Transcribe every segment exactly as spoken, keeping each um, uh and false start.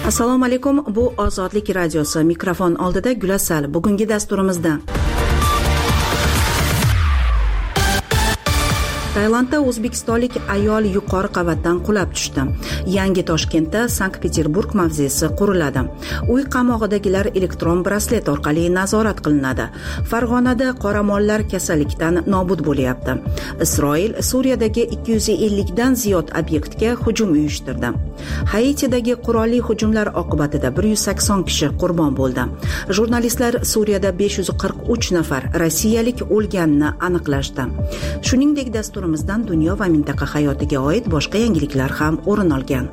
Assalomu alaykum, bu Ozodlik radiosi. Mikrofon oldida Gulasal. Bugungi dasturimizda Tailandda o'zbekistonlik ayol yuqori qavatdan qulab tushdi. Yangi Toshkentda Sankt-Peterburg mavzesi quriladi. Uy qamog'idagilar elektron braslet orqali nazorat qilinadi. Farg'onada qoramollar kasallikdan nobud bo'lyapti. Isroil Suriyadagi ikki yuz ellik dan ziyod obyektga hujum uyushtirdi. Haitidagi qurolli hujumlar oqibatida bir yuz sakson kishi qurbon bo'ldi. Jurnalistlar Suriyada besh yuz qirq uch nafar rossiyalik o'lganini aniqlashdi. Shuningdek, dastur dunyo va mintaqa hayotiga oid boshqa yangiliklar ham o'rin olgan.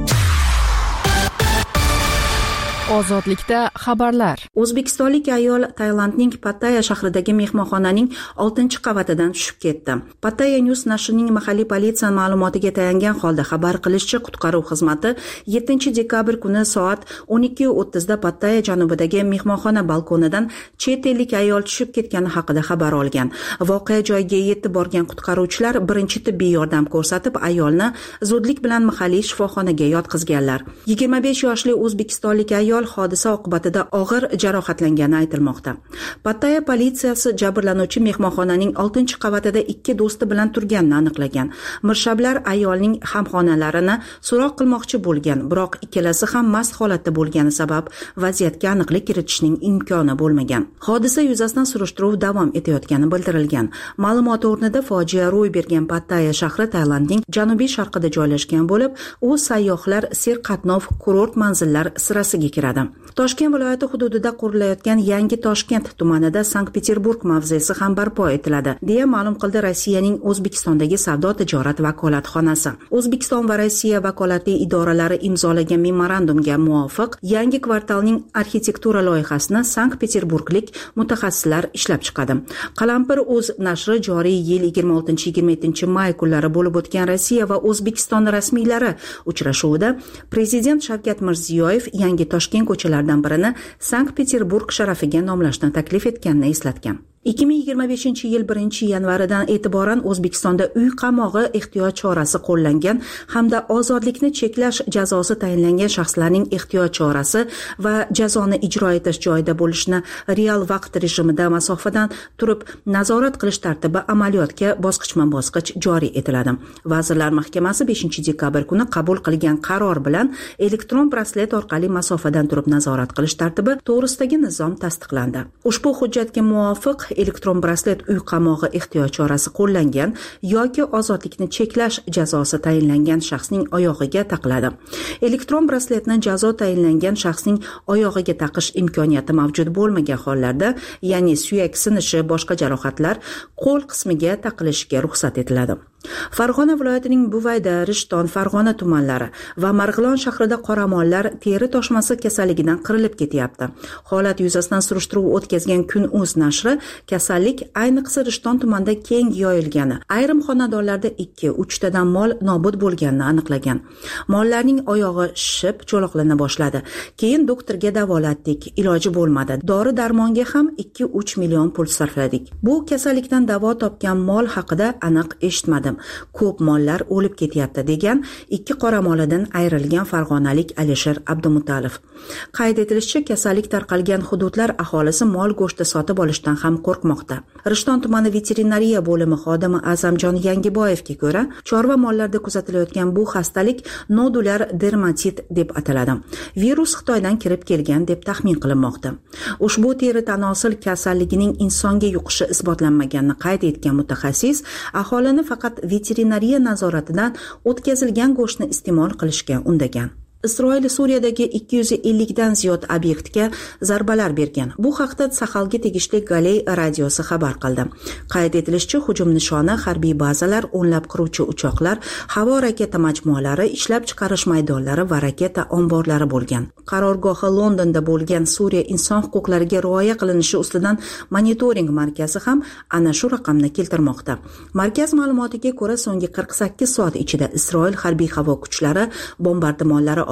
Ozodlikda xabarlar. O'zbekistonlik ayol Tailandning Pattaya shahridagi mehmonxonaning oltinchi qavatidan tushib ketdi. Pattaya News nashrining mahalliy politsiya ma'lumotiga tayangan holda xabar qilishicha, qutqaruv xizmati yettinchi dekabr kuni soat o'n ikki o'ttiz da Pattaya janubidagi mehmonxona balkonidan chet ellik ayol tushib ketgani haqida xabar olgan. Voqea joyiga yetib borgan qutqaruvchilar birinchi tibbiy yordam ko'rsatib, ayolni zudlik bilan mahalliy shifoxonaga yotqizganlar. yigirma besh yoshli o'zbekistonlik ayol hodisa oqibatida og'ir jarohatlangani aytilmoqda. Pattaya politsiyasi jabrlanuvchi mehmonxonaning oltinchi qavatida ikki do'sti bilan turganini aniqlagan. Mirshablar ayolning hamxonalarini so'roq qilmoqchi bo'lgan, biroq ikkalasi ham mast holatda bo'lgani sabab vaziyatga aniqlik kiritishning imkoni bo'lmagan. Hodisa yuzasidan surishtiruv davom etayotgani bildirilgan. Ma'lumot o'rnida fojia ro'y bergan Pattaya shahri Tailandning janubiy sharqida joylashgan bo'lib, u sayyohlar serqatnov kurort manzillar sirasiga kiradi. Toshkent viloyati hududida qurilayotgan Yangi Toshkent tumanida Sankt-Peterburg mavzesi ham barpo etiladi, deya ma'lum qildi Rossiyaning O'zbekistondagi savdo-tijorat vakolatxonasi. O'zbekiston va Rossiya vakolatli idoralari imzolagan memorandumga muvofiq yangi kvartalning arxitektura loyihasini Sankt-Peterburglik mutaxassislar ishlab chiqadi. Qalampir o'z nashri joriy yil yigirma oltinchi yigirma yettinchi may kunlari bo'lib o'tgan Rossiya va O'zbekiston rasmiylari uchrashuvida Prezident Shavkat Mirziyoyev Yangi Toshkent ko'chalaridan birini Sankt-Peterburg sharafiga nomlashni taklif etganini eslatgan. ikki ming yigirma beshinchi yil birinchi yanvaridan e'tiboran O'zbekistonda uy qamog'i ehtiyot chorasi qo'llangan hamda ozodlikni cheklash jazosi tayinlangan shaxslarning ehtiyot chorasi va jazoni ijro etish joyida bo'lishni real vaqt rejimida masofadan turib nazorat qilish tartibi amaliyotga bosqichma-bosqich joriy etiladi. Vazirlar Mahkamasi beshinchi dekabr kuni qabul qilgan qaror bilan elektron braslet orqali masofadan turib nazorat qilish tartibi to'g'risidagi nizom tasdiqlandi. Ushbu hujjatga muvofiq elektron braslet uy qamog'i ehtiyot chorasi qo'llangan yoki ozodlikni cheklash jazosi tayinlangan shaxsning oyog'iga taqiladi. Elektron brasletni jazo tayinlangan shaxsning oyog'iga taqish imkoniyati mavjud bo'lmagan hollarda, ya'ni suyak sinishi, boshqa jarohatlar qo'l qismiga taqilishiga ruxsat etiladi. Farg'ona viloyatining Buvayda, Rishton, Farg'ona tumanlari va Marg'ilon shahrida qoramollar teri toshmasi kasalligidan qirilib ketyapti. Holat yuzasidan surishtiruv o'tkazgan Kun.uz nashri kasallik ayniqsa Rishton tumanida keng yoyilgani, ayrim xonadonlarda ikki uch tadan mol nobud bo'lganini aniqlagan. Mollarning oyog'i shishib, cho'loqlana boshladi. Keyin doktorga davolatdik, iloji bo'lmadi. Dori-darmonga ham ikki uch million pul sarfladik. Bu kasallikdan davo topgan mol haqida aniq eshitmadim. Ko'p mollar o'lib ketyapti, degan ikki qoramolidan ayrilgan farg'onalik Alisher Abdumutalov. Qayd etilishicha, kasallik tarqalgan hududlar aholisi mol go'shti sotib olishdan ham qo'rqmoqda. Rishton tumani veterinariya bo'limi xodimi Azamjon Yangiboyevga ko'ra, chorva mollarda kuzatilayotgan bu xastalik nodular dermatit deb ataladi. Virus Xitoydan kirib kelgan deb taxmin qilinmoqda. Ushbu teri tanosil kasalligining insonga yuqishi isbotlanmaganini qayd etgan mutaxassis, aholini faqat veterinariya nazoratidan o'tkazilgan go'shtni iste'mol qilishga undagan. Isroil Suriyadagi ikki yuz ellik dan ziyod obyektga zarbalar bergan. Bu haqda Sahalga tegishli Galey radiosi xabar qildi. Qayd etilishicha, hujum nishoni harbiy bazalar, o'nlab qiruvchi uchoqlar, havo raketa majmualari, ishlab chiqarish maydonlari va raketa omborlari bo'lgan. Qarorgohi Londonda bo'lgan Suriya inson huquqlariga rioya qilinishi ustidan monitoring markazi ham ana shu raqamni keltirmoqda. Markaz ma'lumotiga ko'ra, so'nggi qirq sakkiz soat ichida Isroil harbiy havo kuchlari bombardimonlari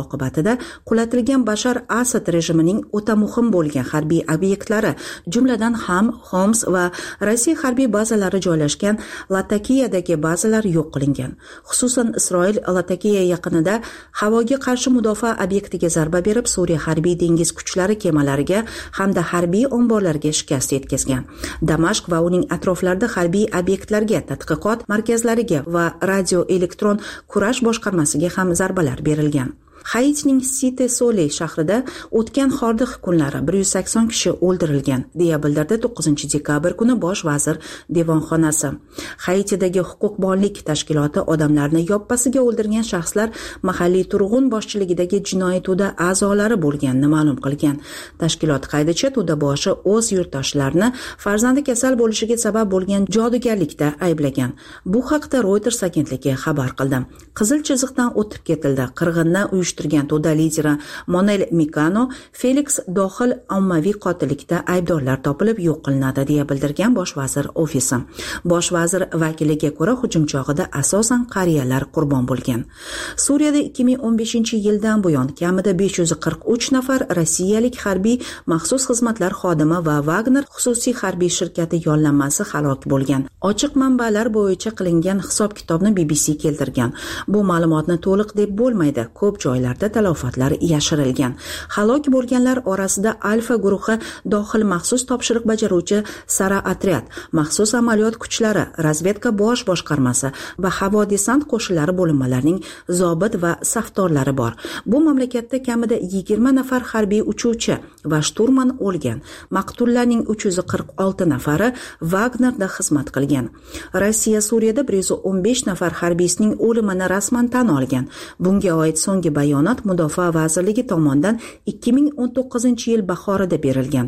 oqibatida qulatilgan Bashar Asad rejimining o'ta muhim bo'lgan harbiy obyektlari, jumladan ham Homs va Rossiya harbiy bazalari joylashgan Latakiyadagi bazalar yo'q qilingan. Xususan Isroil Latakiya yaqinida havoga qarshi mudofaa obyektiga zarba berib, Suriya harbiy dengiz kuchlari kemalariga hamda harbiy omborlarga shikast yetkazgan. Damashq va uning atroflarida harbiy obyektlarga, tadqiqot markazlariga va radio-elektron kurash boshqarmasiga ham zarbalar berilgan. Haitining Site Soleil shahrida o'tgan hordiq kunlari bir yuz sakson kishi o'ldirilgan, deya bildirdi to'qqizinchi dekabr kuni bosh vazir devonxonasi. Haitidagi huquqbonlik tashkiloti odamlarni yoppasiga o'ldirgan shaxslar mahalliy turg'un boshchiligidagi jinoiy to'da a'zolari bo'lganini ma'lum qilgan. Tashkilot qaydicha to'da boshi o'z yurtdoshlarini farzandi kasal bo'lishiga sabab bo'lgan jodugarlikda ayblagan. Bu haqda Reuters agentligi xabar qildi. Qizil chiziqdan o'tib ketildi. Qirg'inni uyushtirgan to'da lideri Monel Mikano Felix Dohil ommaviy qotillikda aybdorlar topilib yo'q qilinadi, deya bildirgan bosh vazir ofisi. Bosh vazir vakiliga ko'ra hujum chog'ida asosan qariyalar qurbon bo'lgan. Suriyada ikki ming o'n beshinchi yildan buyon kamida besh yuz qirq uch nafar rossiyalik harbiy maxsus xizmatlar xodimi va Wagner xususiy harbiy shirkati yollanmasi halok bo'lgan. Ochiq manbalar bo'yicha qilingan hisob-kitobni B B C keltirgan. Bu ma'lumotni to'liq deb bo'lmaydi. Ko'p joylarda talafotlar yashirilgan. Halok bo'lganlar orasida Alfa guruhi dohil maxsus topshiriq bajaruvchi Sara otryad, maxsus amaliyot kuchlari, razvedka bosh boshqarmasi va havo desant qo'shinlari bo'linmalarining zobit va safdorlari bor. Bu mamlakatda kamida yigirma nafar harbiy uchuvchi va shturman o'lgan. Maqtullarning uch yuz qirq olti nafari Wagnerda xizmat qilgan. Rossiya Suriyada bir yuz o'n besh nafar harbiysining o'limini rasman tan olgan. Bunga oid so'nggi bayonot Mudofaa vazirligi tomonidan ikki ming o'n to'qqizinchi yil bahorida berilgan.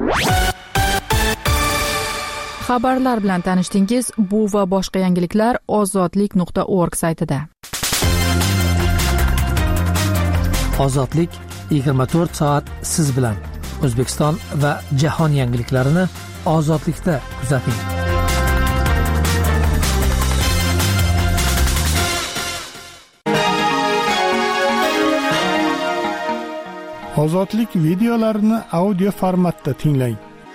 Xabarlar bilan tanishdingiz. Bu va boshqa yangiliklar ozodlik nuqta org saytida. Ozodlik yigirma to'rt soat siz bilan. O'zbekiston va jahon yangiliklarini ozodlikda kuzating. Ozodlik videolarini audio formatda tinglang.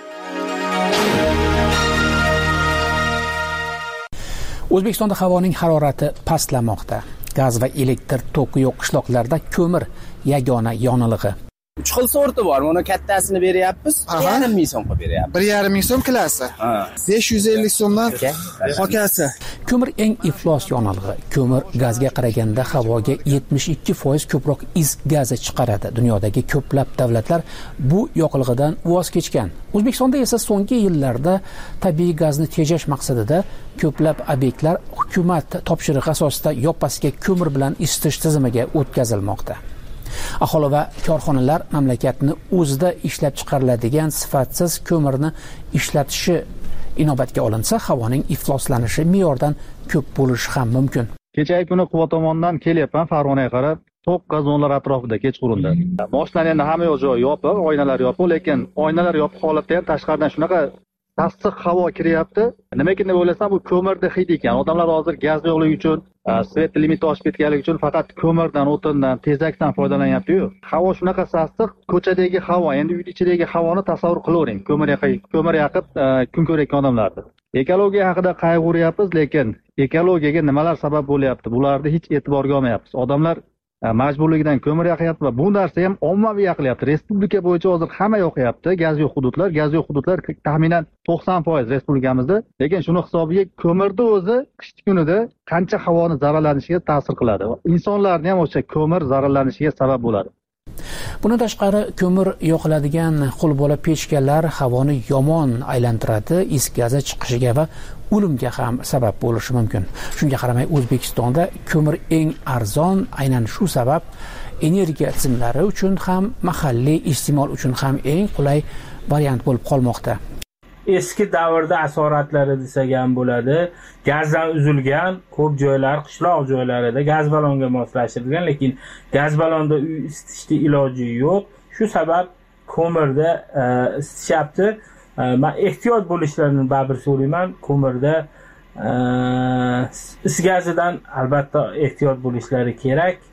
O'zbekistonda havoning harorati pastlamoqda. Gaz va elektr toki yo'q qishloqlarda ko'mir yagona yonilig'i. uch xil sorti bor. Buni kattasini beryapmiz, bir yarim ming so'm qilib beryapmiz. bir yarim ming so'm klasi. besh yuz ellik so'mdan hokasi. Ko'mir eng iflos yonilg'i. Ko'mir gazga qaraganda havoga yetmish ikki foiz ko'proq is gazi chiqaradi. Dunyodagi ko'plab davlatlar bu yoqilg'idan voz kechgan. O'zbekistonda esa so'nggi yillarda tabiiy gazni tejash maqsadida ko'plab obyektlar hukumat topshirig'i asosida yoppasiga ko'mir bilan isitish tizimiga o'tkazilmoqda. Aholi va korxonalar mamlakatni o'zida ishlab chiqariladigan sifatsiz ko'mirni ishlatishi inobatga olinsa, havoning ifloslanishi me'yordan ko'p bo'lishi ham mumkin. Kecha kuni Quva tomondan kelyapman Farg'onaga qarab, to'qqiz zonalar atrofida kechqurunda. Mashinalar endi hamma yoq joy yopiq, oynalar yopiq, lekin oynalar yopiq holatda ham tashqaridan shunaqa sassiq havo kiryapti. Nima ekan deb o'ylasam, bu ko'mirda hid ekan. Odamlar hozir gaz yo'qligi uchun, svet limiti oshib ketganligi uchun faqat ko'mirdan, o'tindan, tezakdan foydalanyapti-yu. Havo shunaqa sassiq, ko'chadagi havo, endi uy ichidagi havoni tasavvur qilavering. Ko'mir yoqib, ko'mir yoqib kun ko'rayotgan odamlarni. Ekologiya haqida qayg'uryapmiz, lekin ekologiyaga nimalar sabab bo'lyapti? Bularni hech e'tiborga olmayapmiz. Odamlar majburligidan ko'mir yoqyapti va bu narsa ham ommaviy yoqilyapti. Respublika bo'yicha hozir hamma yoqyapti. Gaz yo'q hududlar, gaz yo'q hududlar taxminan to'qson foiz respublikamizda. Lekin shuni hisobiga ko'mirni o'zi qish kunida qancha havoni zararlanishiga ta'sir qiladi. Insonlarning ham o'sha ko'mir zararlanishiga sabab bo'ladi. Bundan tashqari ko'mir yoqiladigan qo'lbola pechkalar havoni yomon aylantiradi, is gazi chiqishiga va o'limga ham sabab bo'lishi mumkin. Shunga qaramay O'zbekistonda ko'mir eng arzon, aynan shu sabab energiya tizimlari uchun ham, mahalliy iste'mol uchun ham eng qulay variant bo'lib qolmoqda. Eski davrda asoratlari desak ham bo'ladi. Gazdan uzilgan ko'p joylar, qishloq joylarida gaz balonga moslashtirilgan, lekin gaz balonda uy isitishning iloji yo'q. Shu sabab ko'mirda isitishyapti. Men ehtiyot bo'lishlarini baribir so'rayman. Ko'mirda is gazidan albatta ehtiyot bo'lishlari kerak.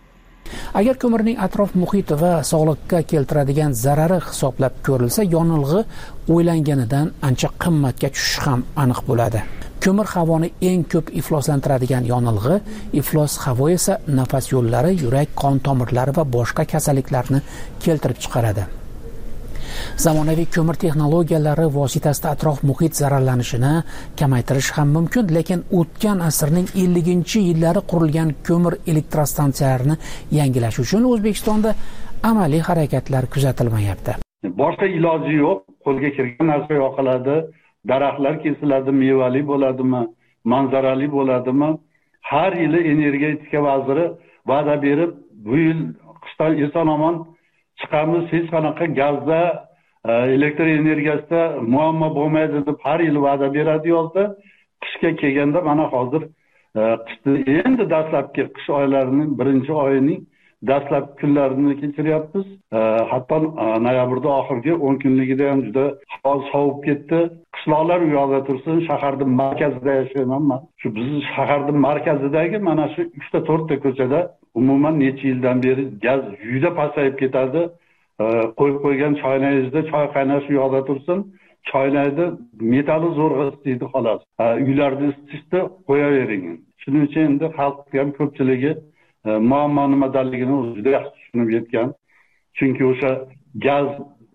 Agar ko'mirning atrof muhiti va sog'liqqa keltiradigan zarari hisoblab ko'rilsa, yonilg'i o'ylanganidan ancha qimmatga tushishi ham aniq bo'ladi. Ko'mir havoni eng ko'p ifloslantiradigan yonilg'i, iflos havo esa nafas yo'llari, yurak, qon tomirlari va boshqa kasalliklarni keltirib chiqaradi. Zamonaviy ko'mir texnologiyalari vositasida atrof muhit zararlanishini kamaytirish ham mumkin, lekin o'tgan asrning elliginchi yillari qurilgan ko'mir elektrostansiyalarini yangilash uchun O'zbekistonda amaliy harakatlar kuzatilmayapti. Boshqa iloji yo'q, qo'lga kirgan narsa yoqiladi, daraxtlar kesiladi, mevali bo'ladimi, manzarali bo'ladimi? Har yili energetika vaziri va'da berib, bu yil qishdan eson-omon chiqamiz, hech qanaqa gazda, elektr energiyasida muammo bo'lmaydi deb har yil va'da beradi yozda. Qishga kelganda mana hozir qishni endi dastlabki qish oylarining birinchi oyining dastlabki kunlarini kechiryapmiz. Hatto noyabrda oxirgi o'n kunligida ham juda havo sovib ketdi. Qishloqlar u yoqda tursin, shaharning markazida yashayman men. Shu biz shaharning markazidagi mana shu uchta to'rtta ko'chada umuman necha yildan beri gaz juda pasayib ketadi. Qo'yib qo'ygan choynagingizda choy qaynash u yoqda tursin, choynakda metall zo'rg'a isitdi xolos. Uylarda isitishni qo'yavering. Shuning uchun endi xalq ham ko'pchiligi muammo nimadaligini juda yaxshi tushunib yetgan. Chunki o'sha gaz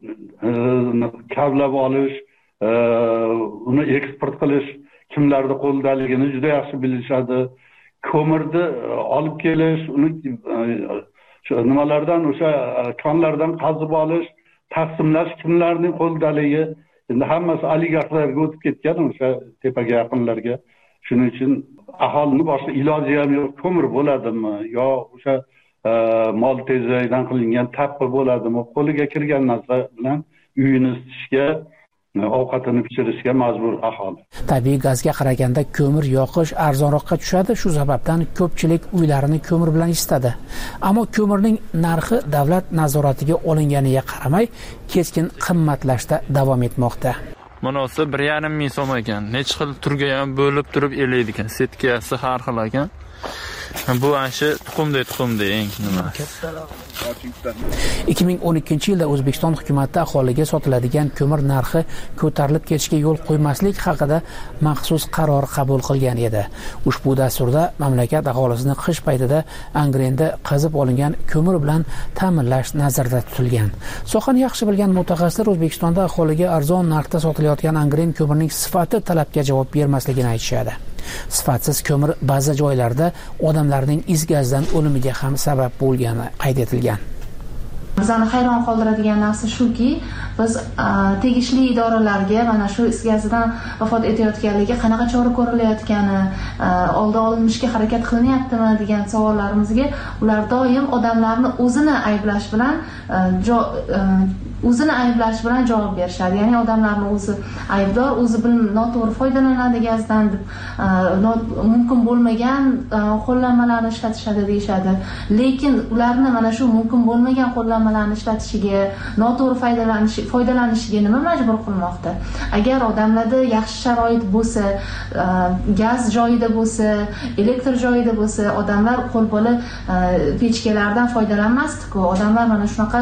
kavlab olish, uni eksport qilish kimlarda qo'ldaligini juda yaxshi bilishadi. Ko'mirni olib kelish, uni nimalardan o'sha konlardan qazib olish, taqsimlash kimlarning qo'ldaligi, endi hammasi oligarxlarga o'tib ketgan, o'sha tepaga yaqinlarga. Shuning uchun aholini boshqa iloji ham yo'q, ko'mir bo'ladimi yo o'sha mol tezakdan qilingan tappa bo'ladimi, qo'liga kirgan narsa bilan uyini isitishga, ovqatini pishirishga majbur aholi. Tabiiy gazga qaraganda ko'mir yoqish arzonroqqa tushadi, shu sababdan ko'pchilik uylarini ko'mir bilan isitadi. Ammo ko'mirning narxi davlat nazoratiga olinganiga qaramay, keskin qimmatlashda davom etmoqda. Bunisi bir yarim ming so'm ekan. Nech xil turga ham bo'lib turib elaydi ekan. Setkasi har xil ekan. Bu ancha tuxumdek tuxumdek eng nima. ikki ming o'n ikkinchi yilda O'zbekiston hukumati aholiga sotiladigan ko'mir narxi ko'tarilib ketishiga yo'l qo'ymaslik haqida maxsus qaror qabul qilgan edi. Ushbu dasturda mamlakat aholisini qish paytida Angrenda qazib olingan ko'mir bilan ta'minlash nazarda tutilgan. Sohani yaxshi bilgan mutaxassislar O'zbekistonda aholiga arzon narxda sotilayotgan Angren ko'mirning sifati talabga javob bermasligini aytishadi. Sifatsiz ko'mir ba'zi joylarda odamlarning is gazdan o'limiga ham sabab bo'lgani qayd etilgan. Bizani hayron qoldiradigan narsa shuki, biz tegishli idoralarga mana shu is gazidan vafot etayotganligi qanaqa chora ko'rilayotgani, oldi olinishga harakat qilinyaptimi degan savollarimizga ular doim odamlarni o'zini ayblash bilan o'zini ayblash bilan javob berishadi. Ya'ni odamlarni o'zi aybdor, o'zi bilim noto'g'ri foydalanadi gazdan deb mumkin bo'lmagan qo'llanmalarni ishlatishadi deyshadi. Lekin ularni mana shu mumkin bo'lmagan qo'llanmalarni ishlatishiga, noto'g'ri foydalanish foydalanishiga nima majbur qilmoqda? Agar odamlarda yaxshi sharoit bo'lsa, gaz joyida bo'lsa, elektr joyida bo'lsa, odamlar qo'lbola pechkalardan foydalanmasdi-ku. Odamlar mana shunaqa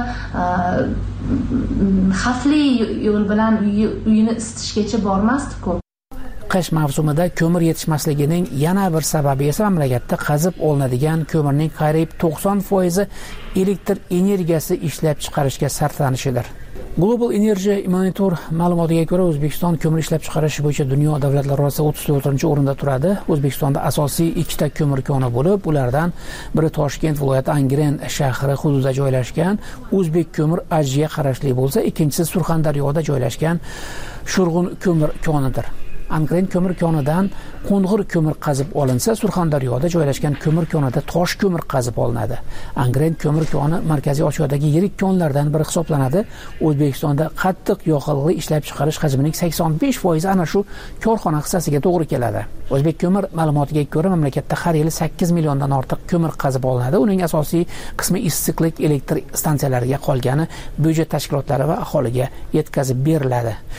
xavfli yo'l bilan uyini isitishgacha bormasdi-ku. Qish mavsumida ko'mir yetishmasligining yana bir sababi esa mamlakatda qazib olinadigan ko'mirning qariyb to'qson foizi elektr energiyasi ishlab chiqarishga sarflanishidir. Global Energy Monitor ma'lumotiga ko'ra, O'zbekiston ko'mir ishlab chiqarish bo'yicha dunyo davlatlari orasida o'ttiz to'rtinchi o'rinda turadi. O'zbekistonda asosiy ikkita ko'mir koni bo'lib, ulardan biri Toshkent viloyati Angren shahri hududida joylashgan O'zbek ko'mir Ajga qarashli bo'lsa, ikkinchisi Surxondaryoda joylashgan Shurg'un ko'mir konidir. Angren ko'mir konidan qo'ng'ir ko'mir qazib olinsa, Surxondaryoda joylashgan ko'mir konida tosh ko'mir qazib olinadi. Angren ko'mir koni Markaziy Osiyodagi yirik konlardan biri hisoblanadi. O'zbekistonda qattiq yoqilg'i ishlab chiqarish hajmining sakson besh foizi ana shu korxona hissasiga to'g'ri keladi. O'zbek ko'mir ma'lumotiga ko'ra, mamlakatda har yili sakkiz milliondan ortiq ko'mir qazib olinadi. Uning asosiy qismi issiqlik elektr stansiyalariga, qolgani byudjet tashkilotlari va aholiga yetkazib beriladi.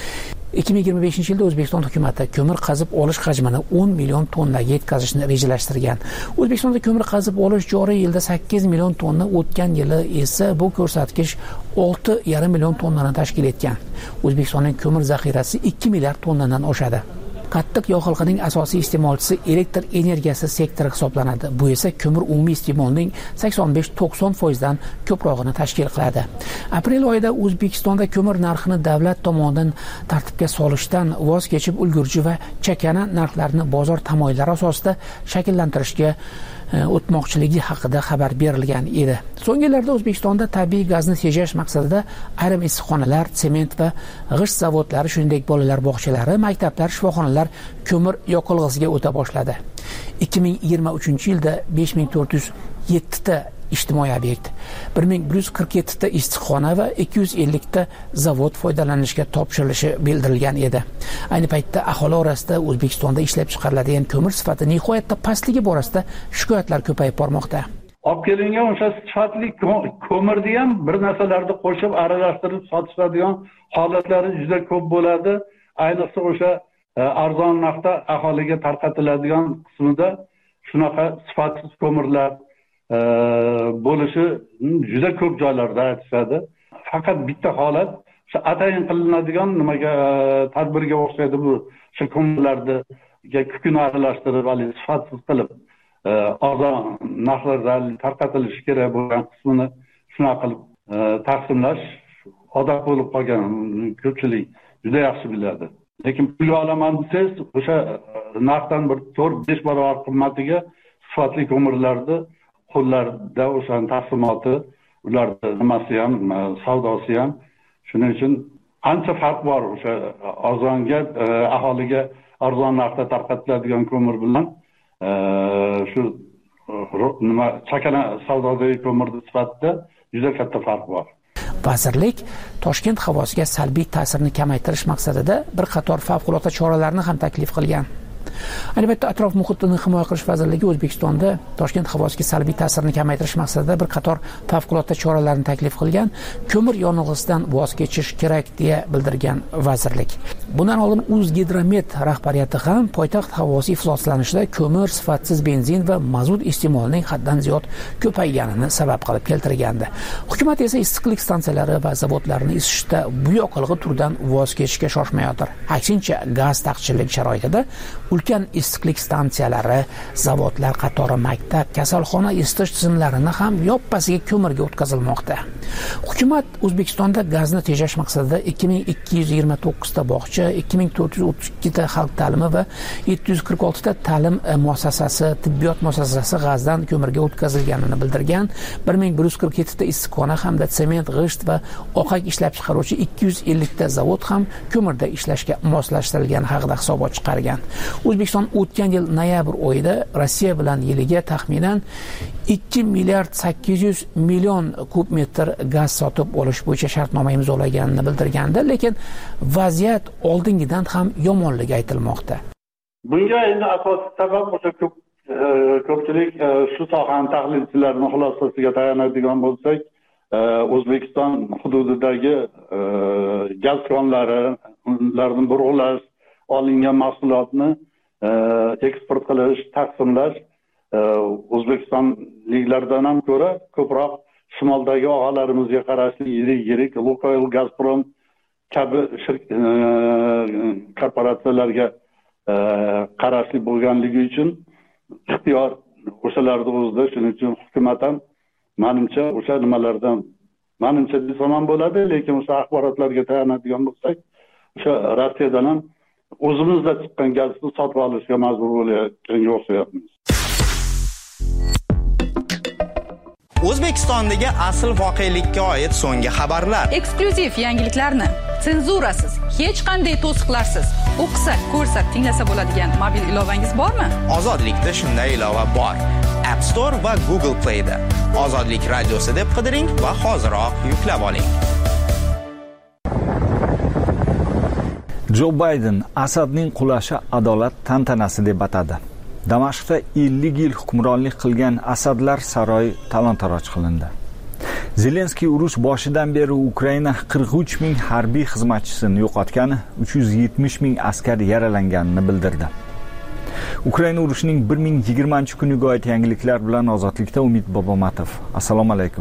ikki ming yigirma beshinchi yilda O'zbekiston hukumati ko'mir qazib olish hajmini o'n million tonnaga yetkazishni rejalashtirgan. O'zbekistonda ko'mir qazib olish joriy yilda sakkiz million tonna, o'tgan yili esa bu ko'rsatkich olti yarim million tonnani tashkil etgan. O'zbekistonning ko'mir zaxirasi ikki milliard tonnadan oshadi. Qattiq yoqilg'ining asosiy iste'molchisi elektr energiyasi sektori hisoblanadi. Bu esa ko'mir umumiy iste'molining sakson besh to'qson foiz dan ko'prog'ini tashkil qiladi. Aprel oyida O'zbekistonda ko'mir narxini davlat tomonidan tartibga solishdan voz kechib ulgurji va chakana narxlarini bozor tamoyillari asosida shakllantirishga o'tmoqchiligi haqida xabar berilgan edi. So'nggi yillarda O'zbekistonda tabiiy gazni tejash maqsadida ayrim issiqxonalar, sement va g'isht zavodlari, shuningdek bolalar bog'chalari, maktablar, shifoxonalar ko'mir yoqilg'isiga o'ta boshladi. ikki ming yigirma uchinchi yilda besh ming to'rt yuz yetti ta ijtimoiy obyekt, bir ming bir yuz qirq yetti ta issiqxona va ikki yuz ellik ta zavod foydalanishga topshirilishi bildirilgan edi. Ayni paytda aholi orasida O'zbekistonda ishlab chiqariladigan ko'mir sifati nihoyatda pastligi borasida shikoyatlar ko'payib bormoqda. Olib kelingan o'sha sifatli ko'mirni ham bir narsalarni qo'shib aralashtirib sotishadigan holatlari juda ko'p bo'ladi. Ayniqsa o'sha arzon narxda aholiga tarqatiladigan qismida shunaqa sifatsiz ko'mirlar bo'lishi juda ko'p joylarda aytishadi. Faqat bitta holat o'sha atayin qilinadigan nimaga tadbirga o'xshaydi bu o'sha ko'mirlarni kukuni aralashtirib, hali sifatsiz qilib arzon narxlarda tarqatilishi kerak bo'lgan qismini shunaqa qilib taqsimlash odat bo'lib qolgan. Ko'pchilik juda yaxshi biladi. Lekin pulga olaman desangiz, o'sha narxdan bir to'rt besh barobar qimmatiga sifatli ko'mirlarni qo'llarda o'sha taqsimoti, ularning nimasi ham, savdosi ham. Shuning uchun ancha farq bor o'sha arzonga, aholiga arzon narxda tarqatiladigan ko'mir bilan shu nima chakana savdodagi ko'mirning sifatida juda katta farq bor. Vazirlik Toshkent havosiga salbiy ta'sirini kamaytirish maqsadida bir qator favqulodda choralarni ham taklif qilgan. Ayni paytda atrof muhitni himoya qilish vazirligi O'zbekistonda Toshkent havosiga salbiy ta'sirini kamaytirish maqsadida bir qator favqulodda choralarni taklif qilgan. Ko'mir yonilg'isidan voz kechish kerak deya bildirgan vazirlik. Bundan oldin O'zgidromet rahbariyati ham poytaxt havosi ifloslanishida ko'mir, sifatsiz benzin va mazut iste'molining haddan ziyod ko'payganini sabab qilib keltirgandi. Hukumat esa issiqlik stansiyalari va zavodlarini isitishda bu yoqilg'i turidan voz kechishga shoshmayotir. Aksincha, gaz taqchilligi sharoitida ulkan issiqlik stansiyalari, zavodlar qatori maktab, kasalxona isitish tizimlarini ham yoppasiga ko'mirga o'tkazilmoqda. Hukumat O'zbekistonda gazni tejash maqsadida ikki ming ikki yuz yigirma to'qqiz ta bog'cha, ikki ming to'rt yuz o'ttiz ikki ta xalq ta'limi va yetti yuz qirq olti ta ta'lim muassasasi, tibbiyot muassasasi gazdan ko'mirga o'tkazilganini bildirgan. bir ming bir yuz qirq yetti ta issiqxona hamda sement, g'isht va oqak ishlab chiqaruvchi ikki yuz ellik ta zavod ham ko'mirda ishlashga moslashtirilgani haqida hisobot chiqargan. O'zbekiston o'tgan yil noyabr oyida Rossiya bilan yiliga taxminan ikki milliard sakkiz yuz million kub metr gaz sotib olish bo'yicha shartnoma imzolaganini bildirgandi, lekin vaziyat oldingidan ham yomonligi aytilmoqda. Bunga endi asosiy sabab o'sha ko'p ko'pchilik shu sohaning tahlilchilarining xulosasiga tayanadigan bo'lsak, O'zbekiston hududidagi gaz konlari, ularni burg'ulash, olingan mahsulotni eksport qilish, taqsimlash O'zbekistonliklardan ham ko'ra ko'proq shimoldagi og'alarimizga qarashli yirik yirik Lukoil, Gazprom kabi korporatsiyalarga qarashli bo'lganligi uchun ixtiyor o'shalarning o'zida. Shuning uchun hukumat ham menimcha o'sha nimalardan, menimcha desam ham bo'ladi, lekin o'sha axborotlarga tayanadigan bo'lsak, o'sha Rossiyadan ham o'zimizda chiqqan gazni sotib olishga majbur bo'layotganga o'xshayapmiz. O'zbekistondagi asl voqelikka oid so'nggi xabarlar, eksklyuziv yangiliklarni senzurasiz, hech qanday to'siqlarsiz o'qisa, ko'rsa, tinglasa bo'ladigan mobil ilovangiz bormi? Ozodlikda shunday ilova bor. App Store va Google Play da Ozodlik radiosi deb qidiring va hoziroq yuklab oling. Jo Bayden Asadning qulashi adolat tantanasi deb atadi. Damashqda ellik yil hukmronlik qilgan Asadlar saroyi talon-taroj qilindi. Zelenskiy urush boshidan beri Ukraina qirq uch ming harbiy xizmatchisini yo'qotgani, uch yuz yetmish ming askar yaralanganini bildirdi. Ukraina urushining bir ming yigirmanchi kuniga oid yangiliklar bilan Ozodlikda Umid Bobomatov. Assalomu alaykum.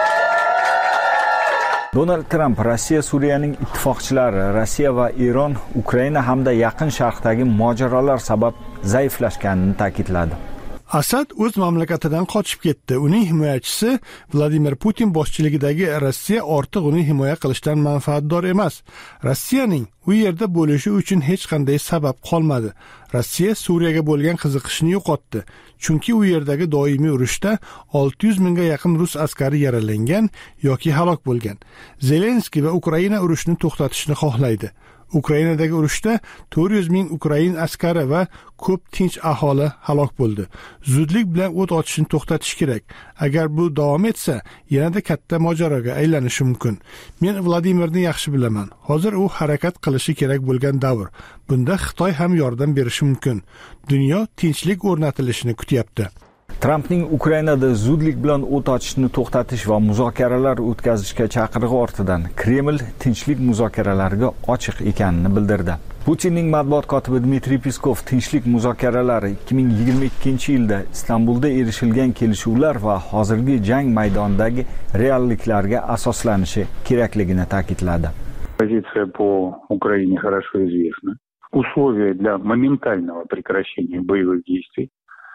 Donald Trump Rossiya Suriyaning ittifoqchilari Rossiya va Eron Ukraina hamda Yaqin Sharqdagi mojarolar sabab zaiflashganini ta'kidladi. Asad o'z mamlakatidan qochib ketdi. Uning himoyachisi Vladimir Putin boshchiligidagi Rossiya ortiq uni himoya qilishdan manfaatdor emas. Rossiyaning u yerda bo'lishi uchun hech qanday sabab qolmadi. Rossiya Suriyaga bo'lgan qiziqishni yo'qotdi. Chunki u yerdagi doimiy urushda olti yuz mingga yaqin rus askari yaralangan yoki halok bo'lgan. Zelenskiy va Ukraina urushni to'xtatishni xohlaydi. Ukrainadagi urushda to'rt yuz ming Ukrain askari va ko'p tinch aholi halok bo'ldi. Zudlik bilan o't ochishni to'xtatish kerak. Agar bu davom etsa, yanada katta mojaroga aylanishi mumkin. Men Vladimirni yaxshi bilaman. Hozir u harakat qilishi kerak bo'lgan davr. Bunda Xitoy ham yordam berishi mumkin. Dunyo tinchlik o'rnatilishini kutyapti. Trumpning Ukrainada zudlik bilan o't ochishni to'xtatish va muzokaralar o'tkazishga chaqirig'i ortidan Kreml tinchlik muzokaralariga ochiq ekanini bildirdi. Putinning matbuot kotibi Dmitriy Peskov tinchlik muzokaralari ikki ming yigirma ikkinchi yilda Istanbulda erishilgan kelishuvlar va hozirgi jang maydonidagi realliklarga asoslanishi kerakligini ta'kidladi. Позиция по Украине хорошо известна. Условия для моментального прекращения боевых действий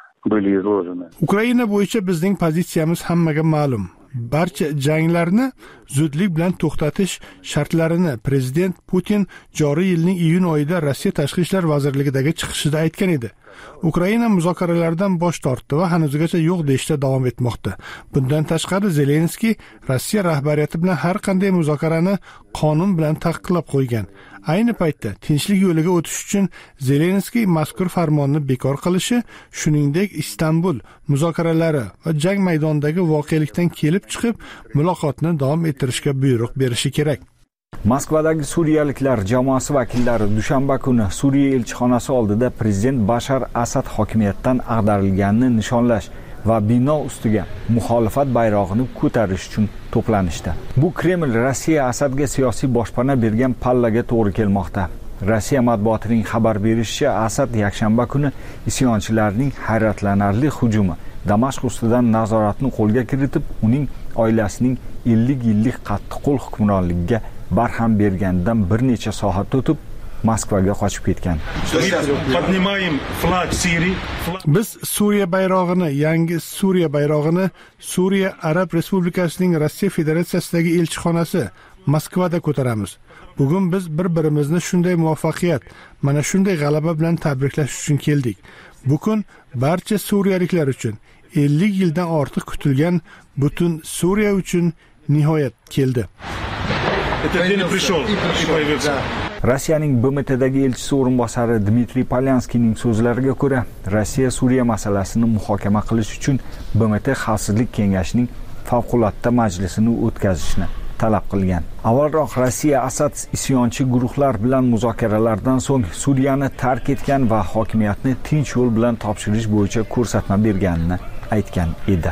Ukraina bo'yicha bizning pozitsiyamiz hammaga ma'lum. Barcha janglarni zudlik bilan to'xtatish shartlarini prezident Putin joriy yilning iyun oyida Rossiya Tashqi ishlar vazirligidagi chiqishida aytgan edi. Ukraina muzokaralardan bosh tortdi va hanuzgacha yo'q deyishda davom etmoqda. Bundan tashqari Zelenskiy Rossiya rahbariyati bilan har qanday muzokarani qonun bilan taqiqlab qo'ygan. Ayni paytda tinchlik yo'liga o'tish uchun Zelenskiy mazkur farmonni bekor qilishi, shuningdek Istanbul muzokaralari va jang maydonidagi voqelikdan kelib chiqib muloqotni davom ettirishga buyruq berishi kerak. Moskvadagi suriyaliklar jamoasi vakillari dushanba kuni Suriya elchixonasi oldida prezident Bashar Asad hokimiyatdan ag'darilganini nishonlash va bino ustiga muxolifat bayrog'ini ko'tarish uchun to'planishdi. Bu Kreml Rossiya Asadga siyosiy boshpana bergan pallaga to'g'ri kelmoqda. Rossiya matbuotining xabar berishicha, Asad yakshanba kuni isyonchilarning hayratlanarli hujumi Damashq ustidan nazoratni qo'lga kiritib, uning oilasining ellik yillik qattiqqo'l hukmronligiga barham berganidan bir necha soat o'tib Moskvaga qochib ketgan. Biz Suriya bayrog'ini, yangi Suriya bayrog'ini Suriya Arab Respublikasining Rossiya Federatsiyasidagi elchixonasi Moskvada ko'taramiz. Bugun biz bir-birimizni shunday muvaffaqiyat, mana shunday g'alaba bilan tabriklash uchun keldik. Bu kun barcha suriyaliklar uchun ellik yildan ortiq kutilgan butun Suriya uchun nihoyat keldi. Rossiyaning B M Tdagi elchisi o'rinbosari Dmitriy Polyanskiyning so'zlariga ko'ra, Rossiya Suriya masalasini muhokama qilish uchun B M T Xavfsizlik kengashining favqulodda majlisini o'tkazishni talab qilgan. Avvalroq Rossiya Asad isyonchi guruhlar bilan muzokaralardan so'ng Suriyani tark etgan va hokimiyatni tinch yo'l bilan topshirish bo'yicha ko'rsatma berganini aytgan edi.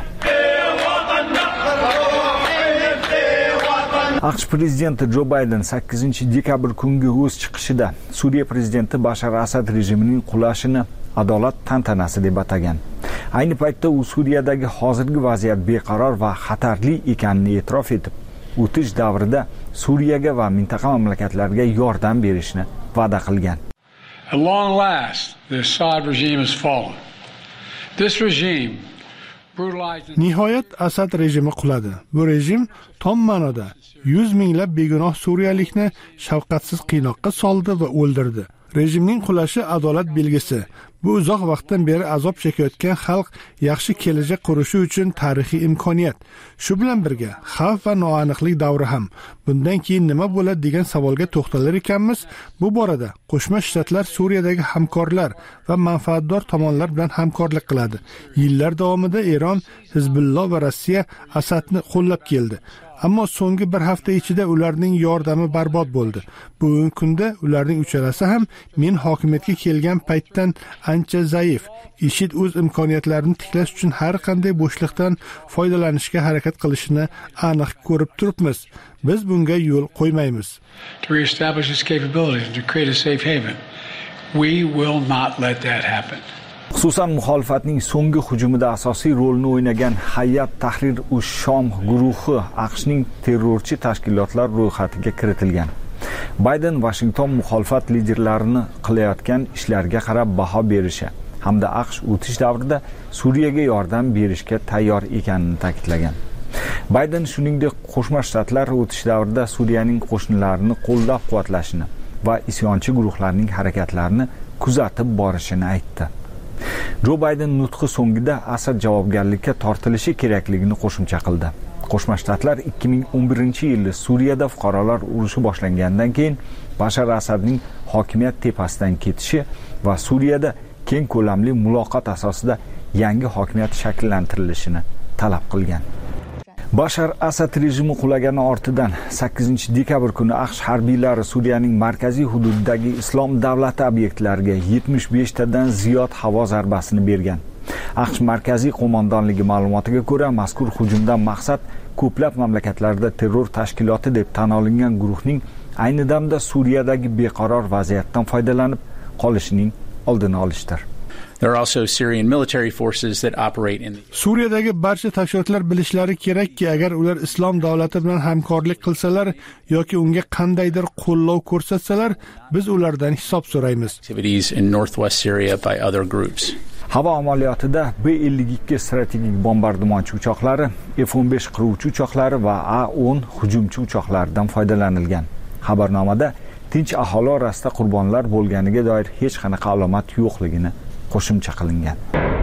AQSh prezidenti Jo Bayden sakkizinchi dekabr kungi o'z chiqishida Suriya prezidenti Bashar Asad rejimining qulashini adolat tantanasi deb atagan. Ayni paytda u Suriyadagi hozirgi vaziyat beqaror va xatarli ekanini e'tirof etib, o'tish davrida Suriyaga va mintaqa mamlakatlarga yordam berishni va'da qilgan. At long last, the Assad regime has fallen. This regime Nihoyat Asad rejimi quladi. Bu rejim tom ma'noda yuz minglab begunoh suriyalikni shafqatsiz qiynoqqa soldi va o'ldirdi. Rejimning qulashi adolat belgisi. Bu uzoq vaqtdan beri azob chekayotgan xalq yaxshi kelajak qurishi uchun tarixiy imkoniyat. Shu bilan birga xavf va noaniqlik davri ham. Bundan keyin nima bo'ladi degan savolga to'xtalar ekanmiz. Bu borada Qo'shma Shtatlar Suriyadagi hamkorlar va manfaatdor tomonlar bilan hamkorlik qiladi. Yillar davomida Eron, Hizbulloh va Rossiya Asadni qo'llab keldi. ammo so'nggi bir hafta ichida ularning yordami barbod bo'ldi. Bugungi kunda ularning uchalasi ham men hokimiyatga kelgan paytdan ancha zaif. IShID o'z imkoniyatlarini tiklash uchun har qanday bo'shliqdan foydalanishga harakat qilishini aniq ko'rib turibmiz. Biz bunga yo'l qo'ymaymiz. To reestablish its capabilities and to create a safe haven. We will not let that happen. Xususan muxolifatning so'nggi hujumida asosiy rolni o'ynagan Hayat Tahrir ush-Shom guruhi AQShning terrorchi tashkilotlar ro'yxatiga kiritilgan. Bayden Washington muxolifat liderlarini qilayotgan ishlarga qarab baho berishi hamda AQSh o'tish davrida Suriyaga yordam berishga tayyor ekanini ta'kidlagan. Bayden shuningdek Qo'shma Shtatlar o'tish davrida Suriyaning qo'shinlarini qo'llab-quvvatlashini va isyonchi guruhlarning harakatlarini kuzatib borishini aytdi. Joe Biden nutqi so'ngida Asad javobgarlikka tortilishi kerakligini qo'shimcha qildi. Qo'shma Shtatlar ikki ming o'n birinchi yili Suriyada fuqarolar urushi boshlangandan keyin Bashar Asadning hokimiyat tepasidan ketishi va Suriyada keng ko'lamli muloqot asosida yangi hokimiyat shakllantirilishini talab qilgan. Bashar Asad rejimi qulagani ortidan sakkizinchi dekabr kuni AQSh harbiylari Suriyaning markaziy hududidagi Islom davlati obyektlariga yetmish besh tadan ziyod havo zarbasini bergan. AQSh markaziy qo'mondonligi ma'lumotiga ko'ra, mazkur hujumdan maqsad ko'plab mamlakatlarda terror tashkiloti deb tan olingan guruhning ayni damda Suriyadagi beqaror vaziyatdan foydalanib qolishining oldini olishdir. There are also Syrian military forces that operate in the Suriyadagi barcha tashkilotlar bilishlari kerakki, agar ular islom davlati bilan hamkorlik qilsalar yoki unga qandaydir qo'llov ko'rsatsalar, biz ulardan hisob so'raymiz. Activities in northwest Syria by other groups. Havo amaliyotida B ellik ikki strategik bombardimonchi uchoqlari, F o'n besh qiruvchi uchoqlari va A o'n hujumchi uchoqlaridan foydalanilgan. Xabarnomada tinch aholi orasida qurbonlar bo'lganiga doir hech qanaqa alomat yo'qligini qo'shimcha qilingan.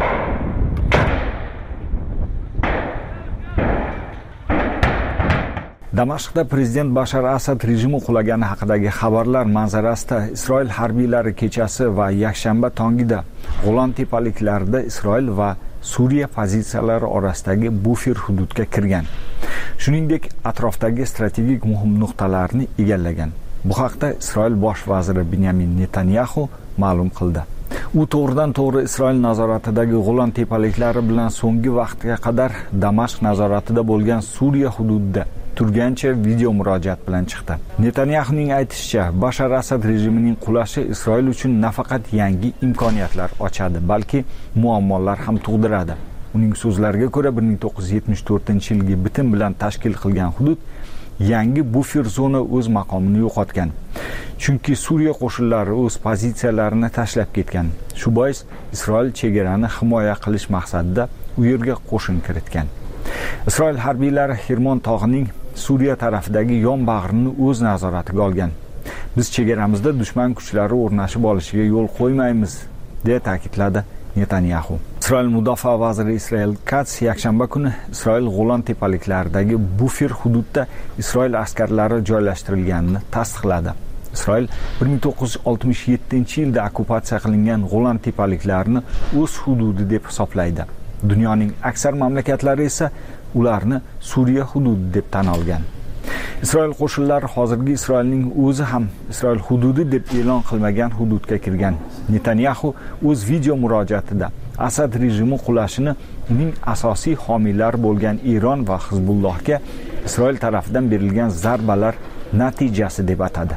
Damashqda prezident Bashar Asad rejimi qulagani haqidagi xabarlar manzarasida Isroil harbiylari kechasi va yakshanba tongida Golan tepaliklarida Isroil va Suriya pozitsiyalari orasidagi bufer hududga kirgan. Shuningdek, atrofdagi strategik muhim nuqtalarni egallagan. Bu haqda Isroil bosh vaziri Benyamin Netanyahu ma'lum qildi. U to'g'ridan to'g'ri Isroil nazoratidagi Golan tepaliklari bilan so'nggi vaqtga qadar Damashq nazoratida bo'lgan Suriya hududida turgancha video murojaat bilan chiqdi. Netanyahuning aytishicha, Bashar Asad rejimining qulashi Isroil uchun nafaqat yangi imkoniyatlar ochadi, balki muammolar ham tug'diradi. Uning so'zlariga ko'ra, bir ming to'qqiz yuz yetmish to'rtinchi yilgi bitim bilan tashkil qilgan hudud yangi bufer zona o'z maqomini yo'qotgan. Chunki Suriya qo'shinlari o'z pozitsiyalarini tashlab ketgan. Shu bois Isroil chegarani himoya qilish maqsadida u yerga qo'shin kiritgan. Isroil harbiylari Hermon tog'ining Suriya tarafidagi yon bag'rini o'z nazoratiga olgan. Biz chegaramizda dushman kuchlari o'rnashib olishiga yo'l qo'ymaymiz, deya ta'kidladi Netanyahu. Isroil mudofaa vaziri Israel Katz yakshanba kuni Isroil Golan tepaliklaridagi bufer hududda Isroil askarlari joylashtirilganini tasdiqladi. Isroil bir ming to'qqiz yuz oltmish yettinchi yilda okkupatsiya qilingan Golan tepaliklarini o'z hududi deb hisoblaydi. Dunyoning aksar mamlakatlari esa ularni Suriya hududi deb tan olgan. Isroil qo'shinlari hozirgi Isroilning o'zi ham Isroil hududi deb e'lon qilmagan hududga kirgan. Netanyahu o'z video murojaatida Asad rejimi qulashini uning asosiy homiylari bo'lgan Eron va Hizbullohga Isroil tarafidan berilgan zarbalar natijasi deb atadi.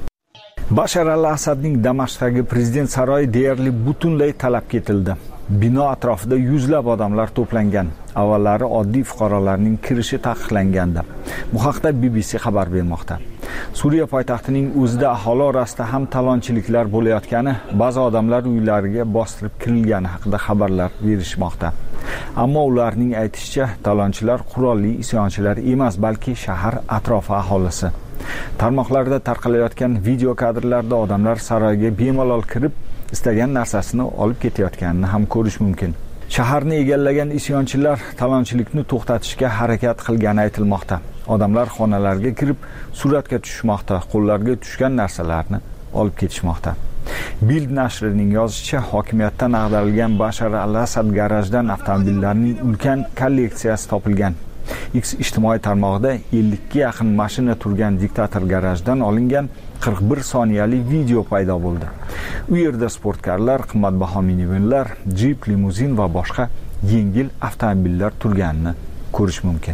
Bashar al-Asadning Damashqdagi prezident saroyi deyarli butunlay talab ketildi. Bino atrofida yuzlab odamlar to'plangan. Avvallari oddiy fuqarolarning kirishi taqiqlangandi. Bu haqda B B C xabar bermoqda. Suriya poytaxtining o'zida aholi orasida ham talonchiliklar bo'layotgani, ba'zi odamlar uylariga bostirib kirilgani haqida xabarlar berishmoqda. Ammo ularning aytishicha, talonchilar qurolli isyonchilar emas, balki shahar atrofi aholisi. Tarmoqlarda tarqalayotgan video kadrlarda odamlar saroyga bemalol kirib, istagan narsasini olib ketayotganini ham ko'rish mumkin. Shaharni egallagan isyonchilar talonchilikni to'xtatishga harakat qilgani aytilmoqda. Odamlar xonalarga kirib, suratga tushmoqda, qo'llarga tushgan narsalarni olib ketishmoqda. Bild nashrining yozishicha, hokimiyatdan ag'darilgan Bashar al-Asad garajdan avtomobillarning ulkan kolleksiyasi topilgan. X ijtimoiy tarmog'ida ellikka yaqin mashina turgan diktator garajdan olingan qirq bir soniyalik video paydo bo'ldi. U yerda sportkarlar, qimmatbaho minivenlar, Jeep, limuzin va boshqa yengil avtomobillar turganini ko'rish mumkin.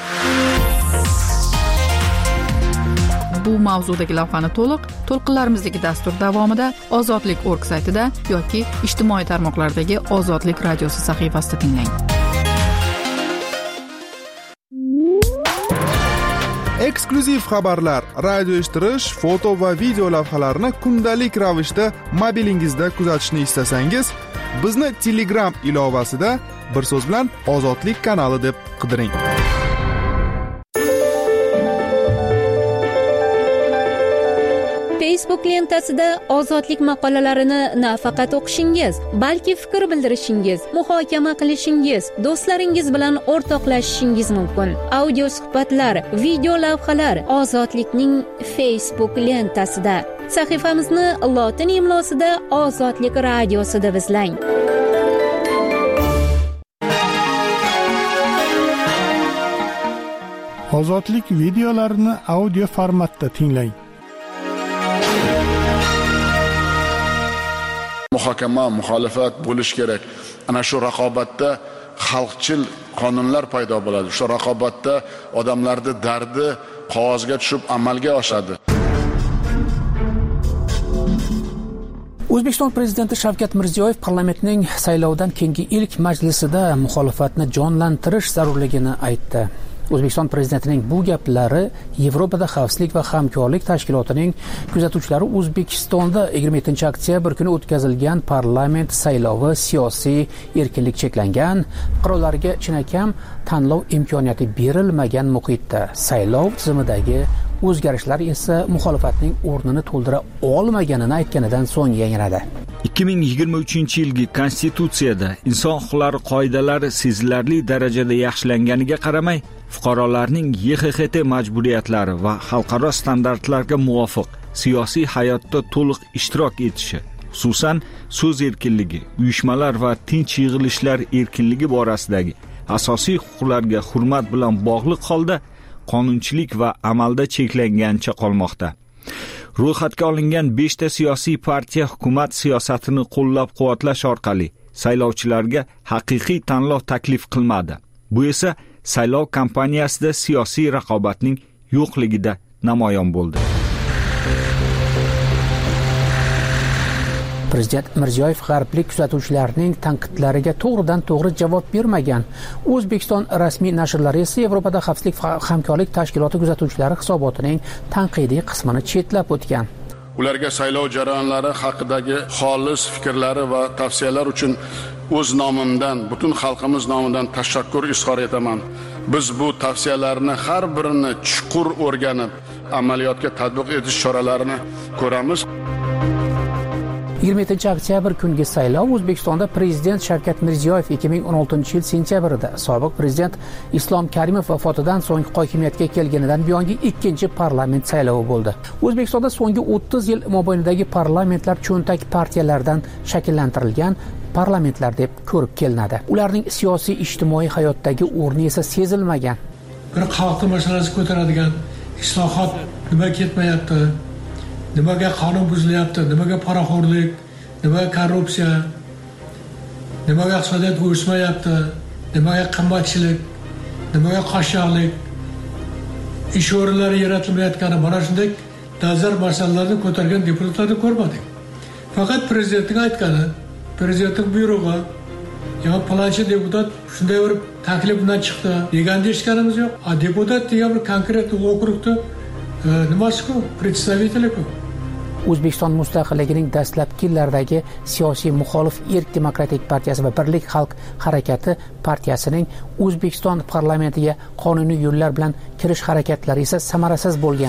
Bu mavzudagi lavhani to'liq to'lqinlarimizdagi dastur davomida ozodlik org saytida yoki ijtimoiy tarmoqlardagi Ozodlik radiosi sahifasida tinglang. Eksklyuziv xabarlar, radio eshittirish, foto va video lavhalarni kundalik ravishda mobilingizda kuzatishni istasangiz, bizni Telegram ilovasida bir so'z bilan Ozodlik kanali deb qidiring. Facebook lentasida ozodlik maqolalarini nafaqat o'qishingiz, balki fikr bildirishingiz, muhokama qilishingiz, do'stlaringiz bilan o'rtoqlashishingiz mumkin. Audio suhbatlar, video lavhalar Ozodlikning Facebook lentasida. Sahifamizni lotin imlosida Ozodlik radiosi deb izlang. Ozodlik videolarini audio formatda tinglang. Muhokama, muxolifat bo'lish kerak. Ana shu raqobatda xalqchil qonunlar paydo bo'ladi. Shu raqobatda odamlarning dardi qog'ozga tushib amalga oshadi. O'zbekiston prezidenti Shavkat Mirziyoyev parlamentning saylovdan keyingi ilk majlisida muxolifatni jonlantirish zarurligini aytdi. O'zbekiston prezidentining bu gaplari Yevropada xavfsizlik va hamkorlik tashkilotining kuzatuvchilari O'zbekistonda yigirma yettinchi oktyabr kuni o'tkazilgan parlament saylovi siyosiy erkinlik cheklangan, qirollarga chinakam tanlov imkoniyati berilmagan muhitda saylov tizimidagi o'zgarishlar esa muxolifatning o'rnini to'ldira olmaganini aytganidan so'ng yangradi. ikki ming yigirma uchinchi yilgi konstitutsiyada inson huquqlari qoidalari sezilarli darajada yaxshilanganiga qaramay, fuqarolarning Y X X T majburiyatlari va xalqaro standartlarga muvofiq siyosiy hayotda to'liq ishtirok etishi, xususan so'z erkinligi, uyushmalar va tinch yig'ilishlar erkinligi borasidagi asosiy huquqlarga hurmat bilan bog'liq holda qonunchilik va amalda cheklangancha qolmoqda. Ro'yxatga olingan beshta siyosiy partiya hukumat siyosatini qo'llab-quvvatlash orqali saylovchilarga haqiqiy tanlov taklif qilmadi. Bu esa saylov kampaniyasida siyosiy raqobatning yo'qligida namoyon bo'ldi. Prezident Mirziyoyev g'arblik kuzatuvchilarining tanqidlariga to'g'ridan to'g'ri javob bermagan. O'zbekiston rasmiy nashrlari esa Yevropada xavfsizlik va hamkorlik tashkiloti kuzatuvchilari hisobotining tanqidiy qismini chetlab o'tgan. Ularga saylov jarayonlari haqidagi xolis fikrlari va tavsiyalar uchun o'z nomimdan, butun xalqimiz nomidan tashakkur izhor etaman. Biz bu tavsiyalarni har birini chuqur o'rganib, amaliyotga tatbiq etish choralarini ko'ramiz. yigirma yettinchi oktyabr kungi saylov O'zbekistonda prezident Shavkat Mirziyoyev ikki ming o'n oltinchi yil sentyabrida sobiq prezident Islom Karimov vafotidan so'ng hokimiyatga kelganidan buyongi ikkinchi parlament saylovi bo'ldi. O'zbekistonda so'nggi o'ttiz yil mobaynidagi parlamentlar cho'ntak partiyalardan shakllantirilgan parlamentlar deb ko'rib kelinadi. Ularning siyosiy ijtimoiy hayotdagi o'rni esa sezilmagan. Bir xalqning masalasi ko'taradigan islohot nima ketmayapti? Nimaga qonun buzilyapti? Nimaga poraxo'rlik? Nimaga korrupsiya? Nimaga iqtisodiyot o'smayapti? Nimaga qimmatchilik? Nimaga qashshoqlik? Ish o'rinlari yaratilmayotgani, mana shunday dolzarb masalalarni ko'targan deputatlarni ko'rmadik. Faqat prezidentning aytgani, prezidentning buyrug'i, yo planchi deputat shunday bir taklif bilan chiqdi deganda eshitganimiz yo'q. A deputat degan bir konkret okrugda nimasi-ku, представители-ku. O'zbekiston mustaqilligining dastlabki yillaridagi siyosiy muxolif Erk demokratik partiyasi va Birlik xalq harakati partiyasining O'zbekiston parlamentiga qonuniy yo'llar bilan kirish harakatlari esa samarasiz bo'lgan.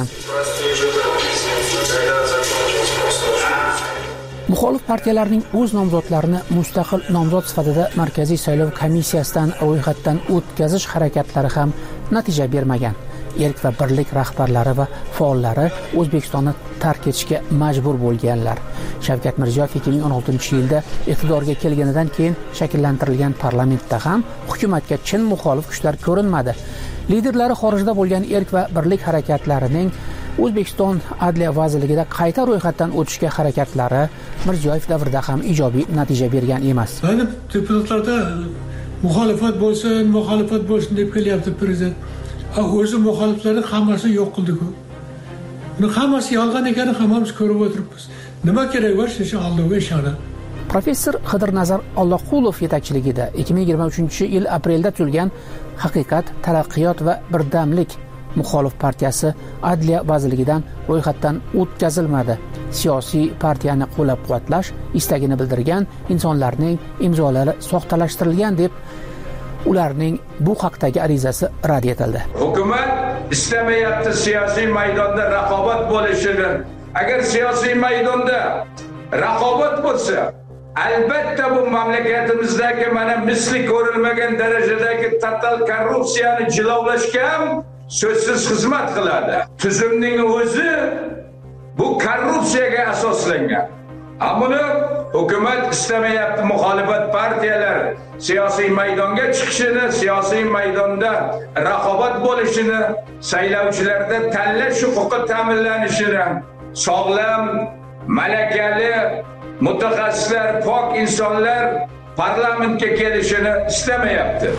Muxolif partiyalarning o'z nomzodlarini mustaqil nomzod sifatida Markaziy saylov komissiyasidan ro'yxatdan o'tkazish harakatlari ham natija bermagan. Erk va Birlik rahbarlari va faollari O'zbekistonni tark etishga majbur bo'lganlar. Shavkat Mirziyoyev ikki ming o'n oltinchi yilda iqtidorga kelganidan keyin shakllantirilgan parlamentda ham hukumatga chin muxolif kuchlar ko'rinmadi. liderlari xorijda bo'lgan erk va birlik harakatlarining O'zbekiston Adliya vazirligida qayta ro'yxatdan o'tishga harakatlari Mirziyoyev davrida ham ijobiy natija bergan emas. Mana deputatlarda muxolifat bo'lsin, muxolifat bo'lsin deb kelyapti prezident. O'zi muxoliflarning hammasini yo'q qildi-ku. Buni hammasi yolg'on ekanini hammamiz ko'rib o'tiribmiz. Nima kerak bor shu aldovga ishonib? Professor Qidirnazar Alloqulov yetakchiligida ikki ming yigirma uchinchi yil aprelda tuzilgan Haqiqat, taraqqiyot va birdamlik muxolif partiyasi Adliya vazirligidan ro'yxatdan o'tkazilmadi. Siyosiy partiyani qo'llab-quvvatlash istagini bildirgan insonlarning imzolari soxtalashtirilgan deb ularning bu haqdagi arizasi rad etildi. Hukumat istamayapti siyosiy maydonda raqobat bo'lishini. Agar siyosiy maydonda raqobat bo'lsa, albatta bu mamlakatimizdagi mana misli ko'rilmagan darajadagi total korrupsiyani jilovlashga ham so'zsiz xizmat qiladi. Tuzumning o'zi bu korrupsiyaga asoslangan. Ammo hukumat istamayapti muxolifat partiyalar siyosiy maydonga chiqishini, siyosiy maydonda raqobat bo'lishini, saylovchilarda tanlash huquqi ta'minlanishini, sog'lom, malakali mutaxassislar, pok insonlar parlamentga kelishini istamayapti.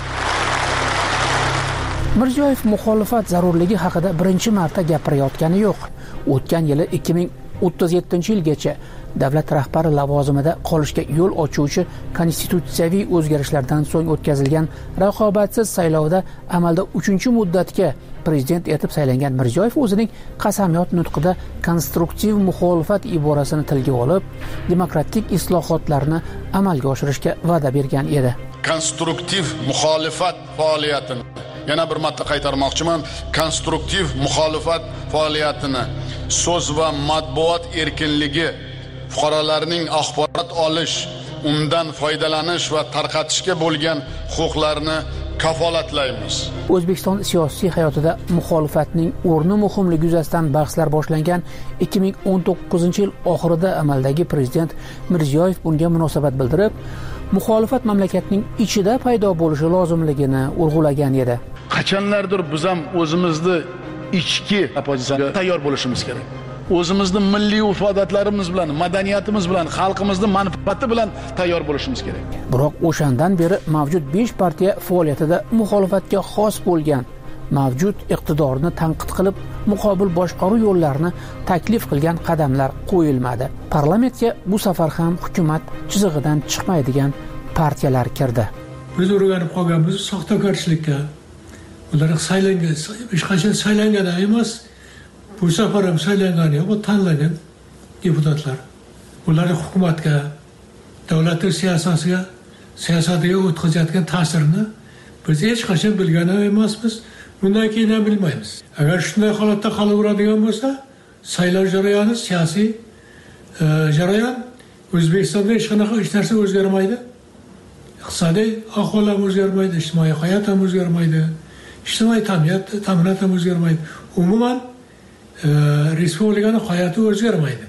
Mirziyoyev muxolifat zarurligi haqida birinchi marta gapirayotgani yo'q. O'tgan yili ikki ming o'ttiz yettinchi yilgacha davlat rahbari lavozimida qolishga yo'l ochuvchi konstitutsiyaviy o'zgarishlardan so'ng o'tkazilgan raqobatsiz saylovda amalda uchinchi muddatga prezident etib saylangan Mirziyoyev o'zining qasamyod nutqida konstruktiv muxolifat iborasini tilga olib, demokratik islohotlarni amalga oshirishga va'da bergan edi. Konstruktiv muxolifat faoliyatini yana bir marta qaytarmoqchiman. Konstruktiv muxolifat faoliyatini so'z va matbuot erkinligi, fuqarolarning axborot olish, undan foydalanish va tarqatishga bo'lgan huquqlarini kafolatlaymiz. O'zbekiston siyosiy hayotida muxolifatning o'rni muhimligi yuzasidan bahslar boshlangan ikki ming o'n to'qqizinchi yil oxirida amaldagi prezident Mirziyoyev bunga munosabat bildirib, muxolifat mamlakatning ichida paydo bo'lishi lozimligini urg'ulagan edi. Qachonlardir biz ham o'zimizni ichki oppozitsiyaga tayyor bo'lishimiz kerak. O'zimizni milliy urf-odatlarimiz bilan, madaniyatimiz bilan, xalqimizning manfaati bilan tayyor bo'lishimiz kerak. Biroq o'shandan beri mavjud besh partiya faoliyatida muxolifatga xos bo'lgan, mavjud iqtidorni tanqid qilib, muqobil boshqaruv yo'llarini taklif qilgan qadamlar qo'yilmadi. Parlamentga bu safar ham hukumat chizig'idan chiqmaydigan partiyalar kirdi. Biz o'rganib qolganmiz soxtakorchilikka. Ular saylangan, hech qachon saylangan emas. Bu safar ham saylangan yo'q, tanlangan deputatlar. Ular hukumatga, davlatning siyosatiga, siyosatiga o'tkazayotgan ta'sirini biz hech qachon bilgan emasmiz, bundan keyin ham bilmaymiz. Agar shunday holatda qolaveradigan bo'lsa, saylov jarayoni, siyosiy jarayon O'zbekistonda hech qanaqa hech narsa o'zgarmaydi. Iqtisodiy ahvol ham o'zgarmaydi, ijtimoiy hayot ham o'zgarmaydi, ijtimoiy tabiat, ta'minot ham o'zgarmaydi. Umuman respublikaning hayoti o'zgarmaydi.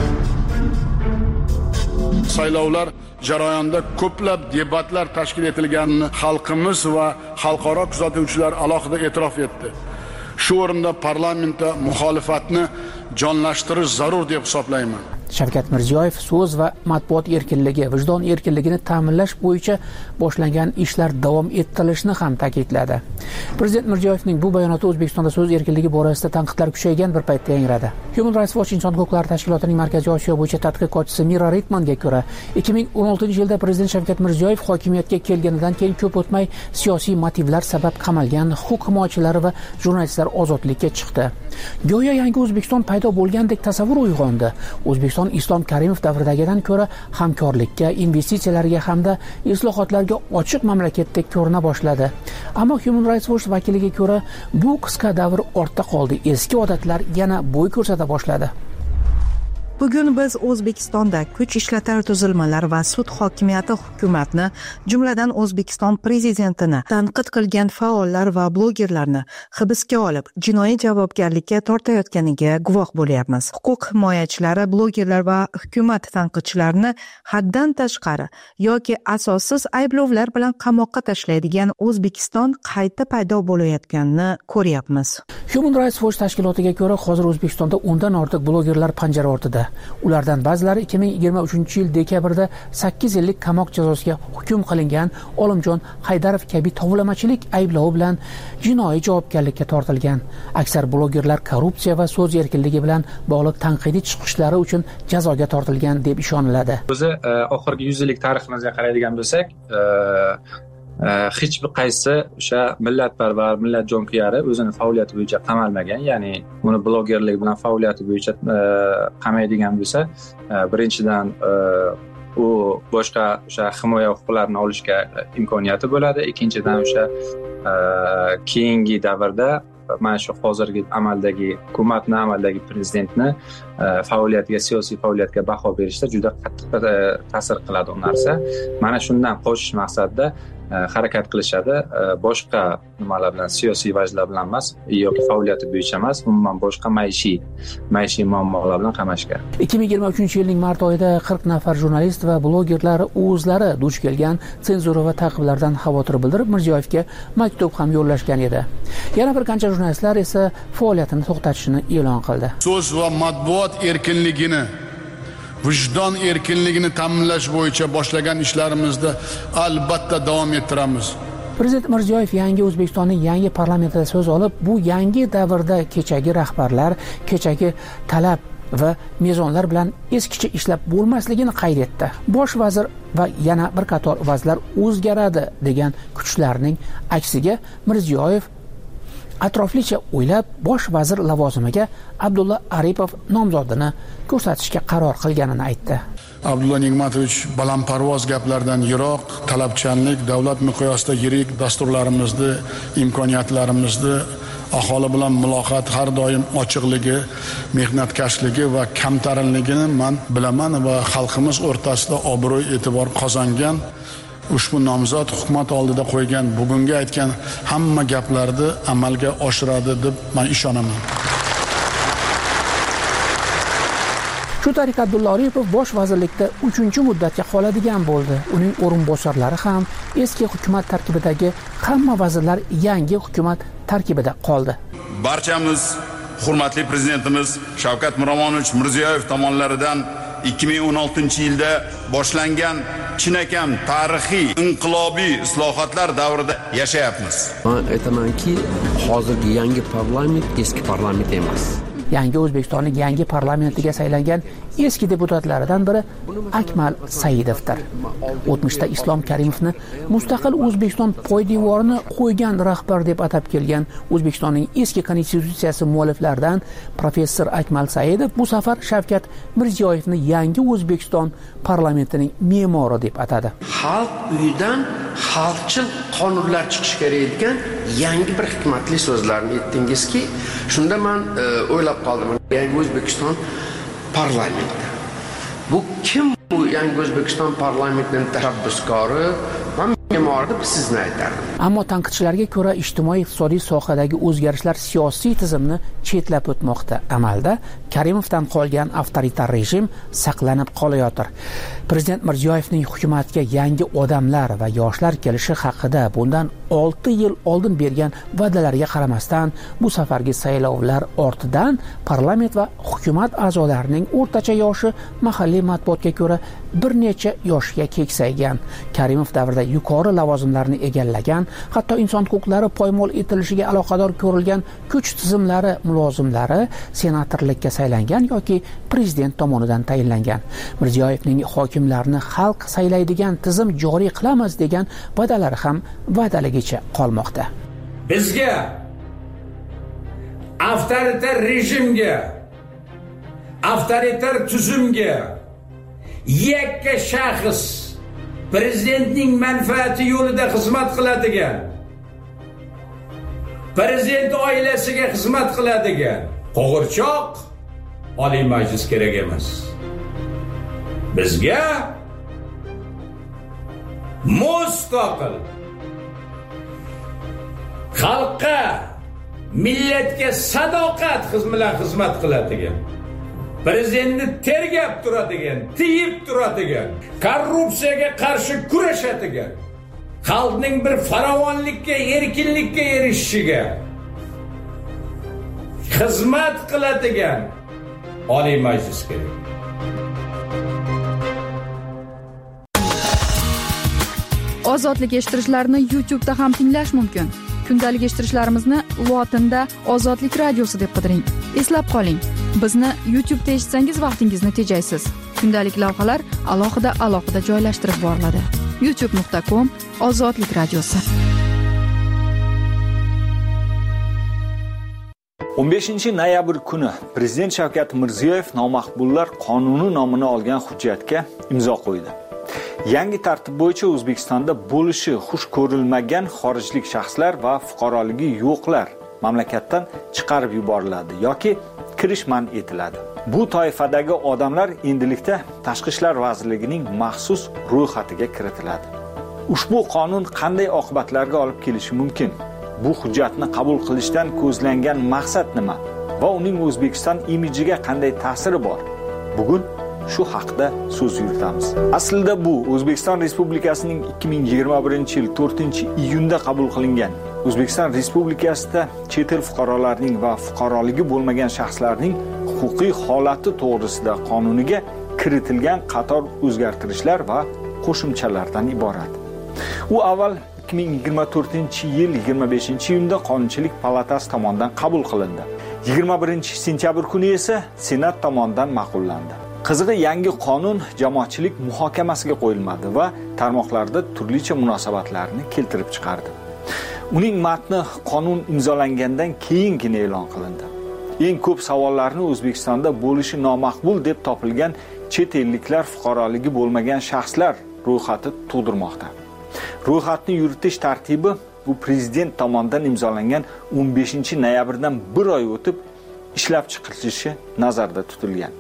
Saylovlar jarayonida ko'plab debatlar tashkil etilganini xalqimiz va xalqaro kuzatuvchilar alohida e'tirof etdi. Shu o'rinda parlamentda muxolifatni jonlashtirish zarur deb hisoblayman. Shavkat Mirziyoyev so'z va matbuot erkinligi, vijdon erkinligini ta'minlash bo'yicha boshlangan ishlar davom ettirilishini ham ta'kidladi. Prezident Mirziyoyevning bu bayonoti O'zbekistonda so'z erkinligi borasida tanqidlar kuchaygan bir paytda yangradi. Human Rights Watch inson huquqlari tashkilotining Markaziy Osiyo bo'yicha tadqiqotchisi Mira Ritmanga ko'ra, ikki ming o'n oltinchi yilda prezident Shavkat Mirziyoyev hokimiyatga kelganidan keyin ko'p o'tmay siyosiy motivlar sabab qamalgan huquq himoyachilari va jurnalistlar ozodlikka chiqdi. Go'yo yangi O'zbekiston paydo bo'lgandek tasavvur uyg'ondi. O'zbekiston Islom Karimov davridagidan ko'ra hamkorlikka, investitsiyalarga hamda islohotlarga ochiq mamlakatdek ko'rina boshladi. Ammo Human Rights Watch vakiliga ko'ra, bu qisqa davr ortda qoldi. Eski odatlar yana bo'y ko'rsata boshladi. Bugun biz O'zbekistonda kuch ishlatar tuzilmalar va sud hokimiyati hukumatni, jumladan O'zbekiston prezidentini tanqid qilgan faollar va blogerlarni hibsga olib, jinoiy javobgarlikka tortayotganiga guvoh bo'lyapmiz. Huquq himoyachilari blogerlar va hukumat tanqidchilarini haddan tashqari yoki asossiz ayblovlar bilan qamoqqa tashlaydigan O'zbekiston qayta paydo bo'layotganini ko'ryapmiz. Human Rights Watch tashkilotiga ko'ra, hozir O'zbekistonda o'ndan ortiq blogerlar panjara ortida. Ulardan ba'zilari ikki ming yigirma uchinchi yil dekabrda sakkiz yillik qamoq jazosiga hukm qilingan Olimjon Haydarov kabi tovlamachilik ayblovi bilan jinoiy javobgarlikka tortilgan. Aksar blogerlar korrupsiya va so'z erkinligi bilan bog'liq tanqidiy chiqishlari uchun jazoga tortilgan deb ishoniladi. O'zi oxirgi yuz yillik tariximizga qaraydigan bo'lsak, hech bir qaysi o'sha millatparvar, millat jonkuyari o'zini faoliyati bo'yicha qamalmagan, ya'ni uni blogerlik bilan faoliyati bo'yicha qamaydigan bo'lsa, birinchidan u boshqa o'sha himoya huquqlarini olishga imkoniyati bo'ladi. Ikkinchidan o'sha keyingi davrda mana shu hozirgi amaldagi hukumatni, amaldagi prezidentni faoliyatiga, siyosiy faoliyatga baho berishda juda qattiq ta'sir qiladi u narsa. Mana shundan qochish maqsadida harakat qilishadi. Boshqa nimalar bilan, siyosiy vajlar bilan emas yoki faoliyati bo'yicha emas, umuman boshqa maishiy maishiy muammolar bilan qamashgan. ikki ming yigirma uchinchi yilning mart oyida qirq nafar jurnalist va blogerlar o'zlari duch kelgan senzura va ta'qiblardan xavotir bildirib, Mirziyoyevga maktub ham yo'llashgan edi. Yana bir qancha jurnalistlar esa faoliyatini to'xtatishini e'lon qildi. So'z va matbuot erkinligini, vijdon erkinligini ta'minlash bo'yicha boshlagan ishlarimizda albatta davom ettiramiz. Prezident Mirziyoyev yangi O'zbekistonning yangi parlamentida so'z olib, bu yangi davrda kechagi rahbarlar, kechagi talab va mezonlar bilan eskicha ishlab bo'lmasligini qayd etdi. Bosh vazir va yana bir qator vazirlar o'zgaradi degan kuchlarning aksiga Mirziyoyev atroflicha o'ylab bosh vazir lavozimiga Abdulla Aripov nomzodini ko'rsatishga qaror qilganini aytdi. Abdulla Nigmatovich balandparvoz gaplardan yiroq, talabchanlik, davlat miqyosida yirik dasturlarimizni, imkoniyatlarimizni, aholi bilan muloqot har doim ochiqligi, mehnatkashligi va kamtarinligini men bilaman va xalqimiz o'rtasida obro' e'tibor qozongan ushbu nomzod hukumat oldida qo'ygan bugungi aytgan hamma gaplarni amalga oshiradi deb men ishonaman. Shu tariqa Abdulla Aripov bosh vazirlikda uchinchi muddatga qoladigan bo'ldi. Uning o'rinbosarlari ham eski hukumat tarkibidagi hamma vazirlar yangi hukumat tarkibida qoldi. Barchamiz hurmatli prezidentimiz Shavkat Miromonovich Mirziyoyev tomonidan ikki ming o'n oltinchi yilda boshlangan chinakam tarixiy inqilobiy islohotlar davrida yashayapmiz. Men aytamanki, hozirgi yangi parlament eski parlament emas. Yangi O'zbekistonning yangi parlamentiga saylangan eski deputatlaridan biri Akmal Saidovdir. o'tmishda Islom Karimovni mustaqil O'zbekiston poydevorini qo'ygan rahbar deb atab kelgan O'zbekistonning eski konstitutsiyasi mualliflaridan professor Akmal Saidov bu safar Shavkat Mirziyoyevni yangi O'zbekiston parlamentining me'mori deb atadi. Xalq uyidan xalqchil qonunlar chiqishi kerak ekan yangi bir hikmatli so'zlarni aytdingizki, shunda men o'ylab qoldim. Yangi O'zbekiston parlamenti. Bu kim bu yangi O'zbekiston parlamentining tashabbuskori? Men me'mori sizni aytardim. Ammo tanqidchilarga ko'ra ijtimoiy iqtisodiy sohadagi o'zgarishlar siyosiy tizimni chetlab o'tmoqda. Amalda Karimovdan qolgan avtoritar rejim saqlanib qolayotir. Prezident Mirziyoyevning hukumatga yangi odamlar va yoshlar kelishi haqida bundan olti yil oldin bergan va'dalariga qaramasdan bu safargi saylovlar ortidan parlament va hukumat a'zolarining o'rtacha yoshi mahalliy matbuotga ko'ra bir necha yoshga keksaygan. Karimov davrida yuqori lavozimlarni egallagan, hatto inson huquqlari poymol etilishiga aloqador ko'rilgan kuch tizimlari mulozimlari senatorlikka saylangan yoki prezident tomonidan tayinlangan. Mirziyoyevning hokimlarni xalq saylaydigan tizim joriy qilamiz degan va'dalari ham va'daligicha qolmoqda. Bizga avtoritar rejimga, avtoritar tuzumga yakka shaxs prezidentning manfaati yo'lida xizmat qiladigan, prezident oilasiga xizmat qiladigan qo'g'irchoq Oliy Majlis kerak emas. Bizga mustaqil xalqqa, millatga sadoqat bilan xizmat qiladigan, prezidentni tergab turadigan, tiyib turadigan, korrupsiyaga qarshi kurashadigan, xalqning bir farovonlikka, erkinlikka erishishiga xizmat qiladigan Oliy Majlis kerak. Ozodlik eshittirishlarni YouTube da ham tinglash mumkin. Kundalik eshittirishlarimizni lotinda Ozodlik radiosi deb qidiring. Eslab qoling, bizni YouTube da eshitsangiz vaqtingizni tejaysiz. Kundalik lavhalar alohida alohida joylashtirib boriladi. youtube nuqta com Ozodlik radiosi. o'n beshinchi noyabr kuni Prezident Shavkat Mirziyoyev nomaqbullar qonuni nomini olgan hujjatga imzo qo'ydi. Yangi tartib bo'yicha O'zbekistonda bo'lishi xush ko'rilmagan xorijlik shaxslar va fuqaroligi yo'qlar mamlakatdan chiqarib yuboriladi yoki kirish man etiladi. Bu toifadagi odamlar endilikda Tashqi ishlar vazirligining maxsus ro'yxatiga kiritiladi. Ushbu qonun qanday oqibatlarga olib kelishi mumkin? Bu hujjatni qabul qilishdan ko'zlangan maqsad nima va uning O'zbekiston imijiga qanday ta'siri bor? Bugun shu haqda so'z yuritamiz. Aslida bu O'zbekiston Respublikasining ikki ming yigirma birinchi yil to'rtinchi iyunda qabul qilingan O'zbekiston Respublikasida chet el fuqarolarining va fuqaroligi bo'lmagan shaxslarning huquqiy holati to'g'risida qonuniga kiritilgan qator o'zgartirishlar va qo'shimchalardan iborat. U avval ikki ming yigirma to'rtinchi yil yigirma beshinchi iyunda Qonunchilik palatasi tomonidan qabul qilindi. yigirma birinchi sentyabr kuni esa Senat tomonidan ma'qullandi. Qizig'i, yangi qonun jamoatchilik muhokamasiga qo'yilmadi va tarmoqlarda turlicha munosabatlarni keltirib chiqardi. Uning matni qonun imzolangandan keyingina e'lon qilindi. Eng ko'p savollarni O'zbekistonda bo'lishi nomaqbul deb topilgan chet elliklar fuqaroligi bo'lmagan shaxslar ro'yxati tug'dirmoqda. Ro'yxatni yuritish tartibi bu prezident tomonidan imzolangan o'n beshinchi noyabrdan bir oy o'tib ishlab chiqarilishi nazarda tutilgan.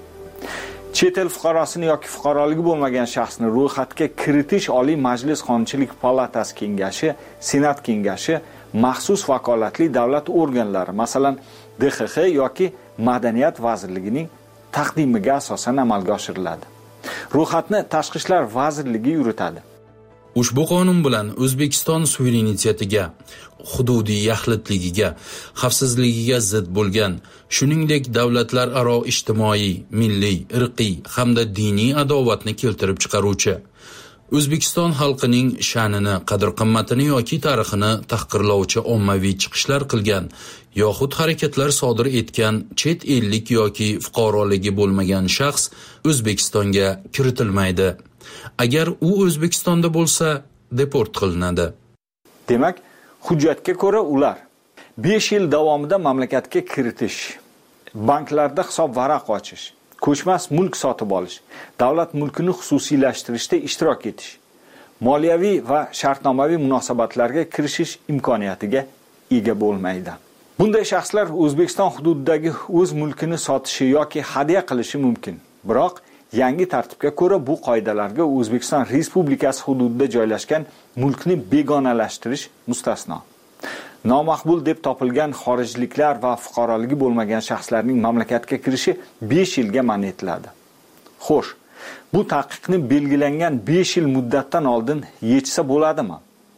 Chet el fuqarosini yoki fuqaroligi bo'lmagan shaxsni ro'yxatga kiritish Oliy Majlis Qonunchilik palatasi kengashi, Senat kengashi, maxsus vakolatli davlat organlari, masalan, D X X yoki Madaniyat vazirligining taqdimiga asosan amalga oshiriladi. Ro'yxatni Tashqi ishlar vazirligi yuritadi. Ushbu qonun bilan O'zbekiston suverenitetiga, hududiy yaxlitligiga, xavfsizligiga zid bo'lgan, shuningdek davlatlararo ijtimoiy, milliy, irqiy hamda diniy adovatni keltirib chiqaruvchi, O'zbekiston xalqining sha'nini, qadr-qimmatini yoki tarixini tahqirlovchi ommaviy chiqishlar qilgan yoxud harakatlar sodir etgan chet ellik yoki fuqaroligi bo'lmagan shaxs O'zbekistonga kiritilmaydi. Agar u O'zbekistonda bo'lsa, deport qilinadi. Demak, hujjatga ko'ra ular besh yil davomida mamlakatga kiritish, banklarda hisob varaq ochish, ko'chmas mulk sotib olish, davlat mulkini xususiylashtirishda ishtirok etish, moliyaviy va shartnomaviy munosabatlarga kirishish imkoniyatiga ega bo'lmaydi. Bunday shaxslar O'zbekiston hududidagi o'z mulkini sotishi yoki hadya qilishi mumkin. Biroq yangi tartibga ko'ra bu qoidalarga O'zbekiston Respublikasi hududida joylashgan mulkni begonalashtirish mustasno. Nomaqbul deb topilgan xorijliklar va fuqaroligi bo'lmagan shaxslarning mamlakatga kirishi besh yilga man etiladi. Xo'sh, bu taqiqni belgilangan besh yil muddatdan oldin yechsa bo'ladimi?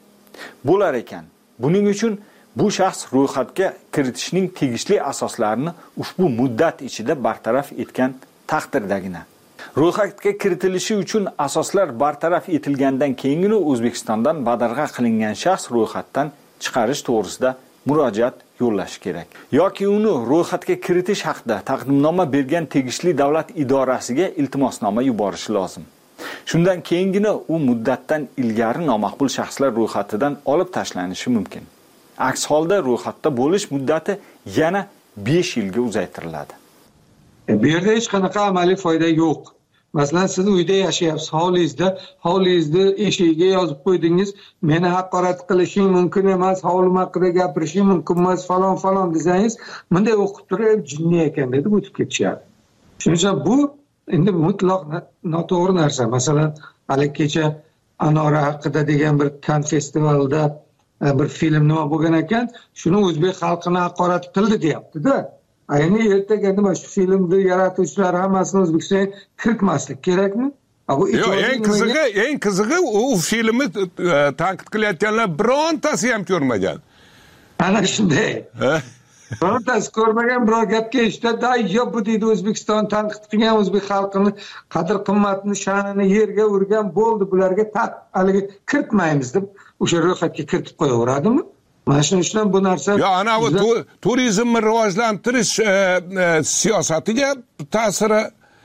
Bo'lar ekan. Buning uchun bu shaxs ro'yxatga kiritishning tegishli asoslarini ushbu muddat ichida bartaraf etgan taqdirdagina. Ro'yxatga kiritilishi uchun asoslar bartaraf etilgandan keyingina O'zbekistondan badarg'a qilingan shaxs ro'yxatdan chiqarish to'g'risida murojaat yo'llash kerak. Yoki uni ro'yxatga kiritish haqida taqdimnoma bergan tegishli davlat idorasiga iltimosnoma yuborishi lozim. Shundan keyingina u muddatdan ilgari nomaqbul shaxslar ro'yxatidan olib tashlanishi mumkin. Aks holda ro'yxatda bo'lish muddati yana besh yilga uzaytiriladi. Bu yerda hech qanaqa amaliy foyda yo'q. Masalan, siz uyda yashayapsiz, hovlingizda, hovlingizni eshigiga yozib qo'ydingiz, meni haqorat qilishing mumkin emas, hovlim haqida gapirishing mumkin emas, falon falon desangiz, bunday o'qib turib jinni ekan deb o'tib ketishadi. shuning uchun bu endi mutlaq noto'g'ri narsa. Masalan, hali kecha Anora haqida degan bir kan festivalida bir film nima bo'lgan ekan, shuni o'zbek xalqini haqorat qildi deyapti-da. Ayni ertaga nima shu filmni yaratuvchilar hammasini O'zbekistonga kiritmaslik kerakmi? Yo'q, eng qizig'i, eng qizig'i u filmni tanqid qilayotganlar birontasi ham ko'rmagan. Ana shunday. Birontasi ko'rmagan, biror gapga eshitadi, "Yo, bu deydi O'zbekiston tanqid qilgan, o'zbek xalqini qadr qimmatini, sha'nini yerga urgan, bo'ldi, bularga taq haligi kiritmaymiz" deb o'sha ro'yxatga kiritib qo'yaveradimi? Mana shuning uchun bu narsa yo ana bu turizmni rivojlantirish siyosatiga ta'siri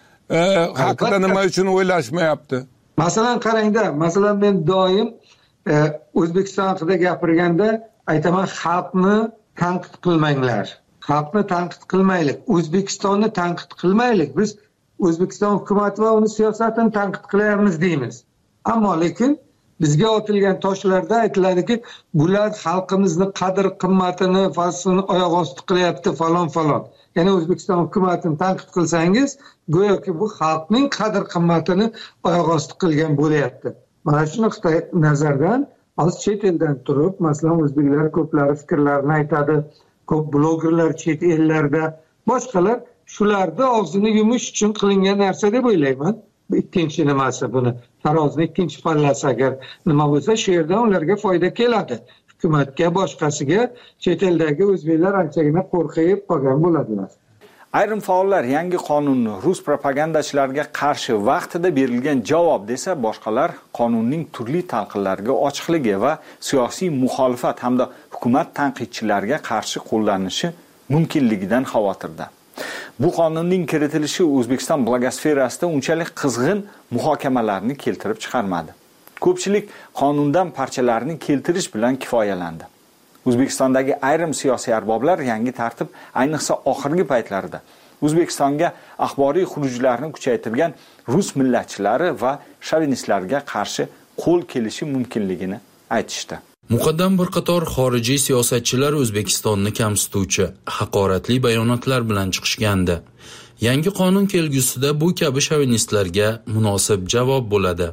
haqida nima uchun o'ylashmayapti? Masalan, qarangda, masalan men doim O'zbekiston haqida gapirganda aytaman, xalqni tanqid qilmanglar. Xalqni tanqid qilmaylik, O'zbekistonni tanqid qilmaylik. Biz O'zbekiston hukumati va uni siyosatini tanqid qilyapmiz deymiz. Ammo lekin bizga otilgan toshlarda aytiladiki, bular xalqimizni qadr qimmatini, faslini oyoq osti qilyapti falon falon. Ya'ni O'zbekiston hukumatini tanqid qilsangiz, go'yoki bu xalqning qadr qimmatini oyoq osti qilgan bo'lyapti. Mana shuni nazardan hozir chet eldan turib, masalan, o'zbeklar ko'plari fikrlarini aytadi, ko'p blogerlar chet ellarda, boshqalar shularni og'zini yumish uchun qilingan narsa deb o'ylayman. Ikkinchi nimasi buni tarozini ikkinchi pallasi agar nima bo'lsa, shu yerdan ularga foyda keladi. Hukumatga, boshqasiga chet eldagi o'zbeklar anchagina qo'rqib qolgan bo'ladilar. Ayrim faollar yangi qonunni rus propagandachilariga qarshi vaqtida berilgan javob desa, boshqalar qonunning turli talqinlarga ochiqligi va siyosiy muxolifat hamda hukumat tanqidchilariga qarshi qo'llanishi mumkinligidan xavotirda. Bu qonunning kiritilishi O'zbekiston blogosferasida unchalik qizg'in muhokamalarni keltirib chiqarmadi. Ko'pchilik qonundan parchalarni keltirish bilan kifoyalandi. O'zbekistondagi ayrim siyosiy arboblar yangi tartib, ayniqsa oxirgi paytlarda O'zbekistonga axboriy xurujlarni kuchaytirgan rus millatchilari va shovinistlarga qarshi qo'l kelishi mumkinligini aytishdi. Muqaddam bir qator xorijiy siyosatchilar O'zbekistonni kamsituvchi, haqoratli bayonotlar bilan chiqishgandi. Yangi qonun kelgusida bu kabi shovinistlarga munosib javob bo'ladi.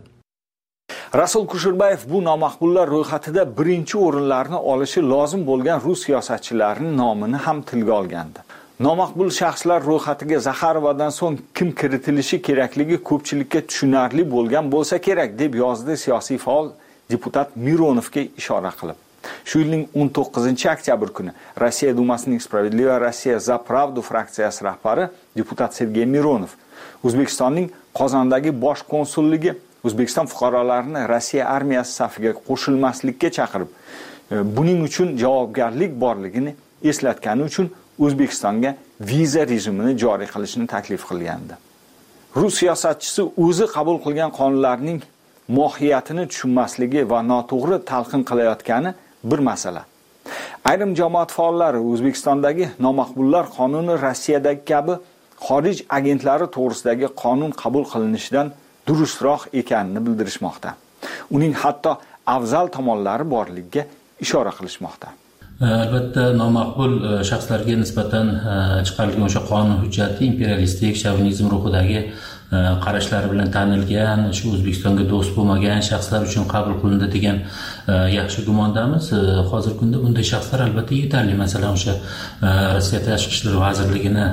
Rasul Kusherbayev bu nomaqbullar ro'yxatida birinchi o'rinlarni olishi lozim bo'lgan rus siyosatchilarining nomini ham tilga olgandi. Nomaqbul shaxslar ro'yxatiga Zaxarovadan so'ng kim kiritilishi kerakligi ko'pchilikka tushunarli bo'lgan bo'lsa kerak, deb yozdi siyosiy faol deputat Mironovga ishora qilib. Shu yilning o'n to'qqizinchi oktyabr kuni Rossiya Dumasining Spravедливая Россия за правду fraksiyasi rahbari deputat Sergey Mironov O'zbekistonning Qozondagi bosh konsulligi O'zbekiston fuqarolarini Rossiya armiyasi safiga qo'shilmaslikka chaqirib, buning uchun javobgarlik borligini eslatgani uchun O'zbekistonga viza rejimini joriy qilishni taklif qilgandi. Rus siyosatchisi o'zi qabul qilgan qonunlarning mohiyatini tushunmasligi va noto'g'ri talqin qilayotgani bir masala. Ayrim jamoat faollari O'zbekistondagi nomaqbullar qonuni Rossiyadagi kabi xorij agentlari to'g'risidagi qonun qabul qilinishidan durustroq ekanini bildirishmoqda. Uning hatto afzal tomonlari borligiga ishora qilishmoqda. Albatta, nomaqbul shaxslarga nisbatan chiqarilgan o'sha qonun hujjati imperialistik shovinizm ruhidagi qarashlari bilan tanilgan, shu O'zbekistonga do'st bo'lmagan shaxslar uchun qabul qilindi degan yaxshi gumondamiz. Hozirgi kunda bunday shaxslar albatta yetarli. Masalan, o'sha Rossiya Tashqi ishlar vazirligini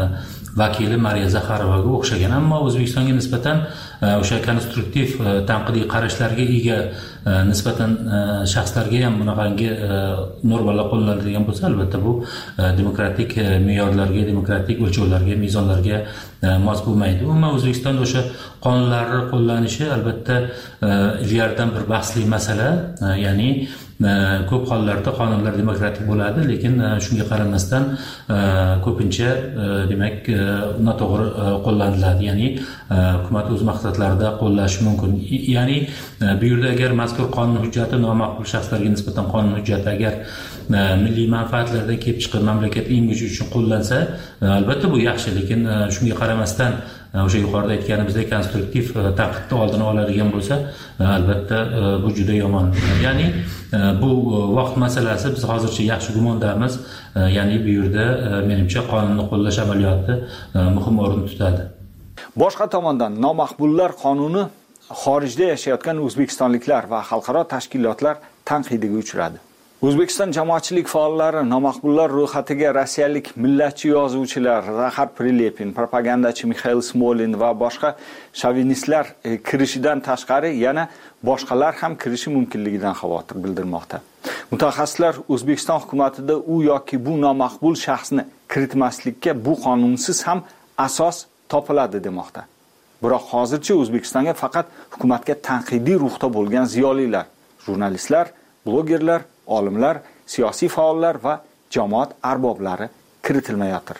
vakili Mariya Zaxarovaga o'xshagan, ammo O'zbekistonga nisbatan o'sha konstruktiv tanqidiy qarashlarga ega nisbatan shaxslarga ham bunaqangi normalar qo'llaniladigan bo'lsa, albatta bu demokratik me'yorlarga, demokratik o'lchovlarga, mezonlarga mos bo'lmaydi. Umuman O'zbekistonda o'sha qonunlarni qo'llanishi albatta ilgaridan bir bahsli masala, ya'ni ko'p hollarda qonunlar demokratik bo'ladi, lekin shunga qaramasdan ko'pincha demak noto'g'ri qo'llaniladi, ya'ni hukumat o'z maqsadlarida qo'llashi mumkin. Ya'ni bu yerda agar mazkur qonun hujjati nomaqbul shaxslarga nisbatan qonun hujjati agar milliy manfaatlardan kelib chiqib mamlakat imiji uchun qo'llansa, albatta bu yaxshi, lekin shunga qaramasdan o'sha yuqorida aytganimizdek konstruktiv tanqidni oldini oladigan bo'lsa, albatta bu juda yomon. Ya'ni bu vaqt masalasi. Biz hozircha yaxshi gumondamiz. Ya'ni bu yerda menimcha qonunni qo'llash amaliyoti muhim o'rin tutadi. Boshqa tomondan nomaqbullar qonuni xorijda yashayotgan o'zbekistonliklar va xalqaro tashkilotlar tanqidiga uchradi. O'zbekiston jamoatchilik faollari nomaqbullar ro'yxatiga rossiyalik millatchi yozuvchilar Zaxar Prilepin, propagandachi Mixail Smolin va boshqa shovinistlar kirishidan tashqari yana boshqalar ham kirishi mumkinligidan xavotir bildirmoqda. Mutaxassislar O'zbekiston hukumatida u yoki bu nomaqbul shaxsni kiritmaslikka bu qonunsiz ham asos topiladi demoqda. Biroq hozircha O'zbekistonga faqat hukumatga tanqidiy ruhda bo'lgan ziyolilar, jurnalistlar, blogerlar, olimlar, siyosiy faollar va jamoat arboblari kiritilmayotir.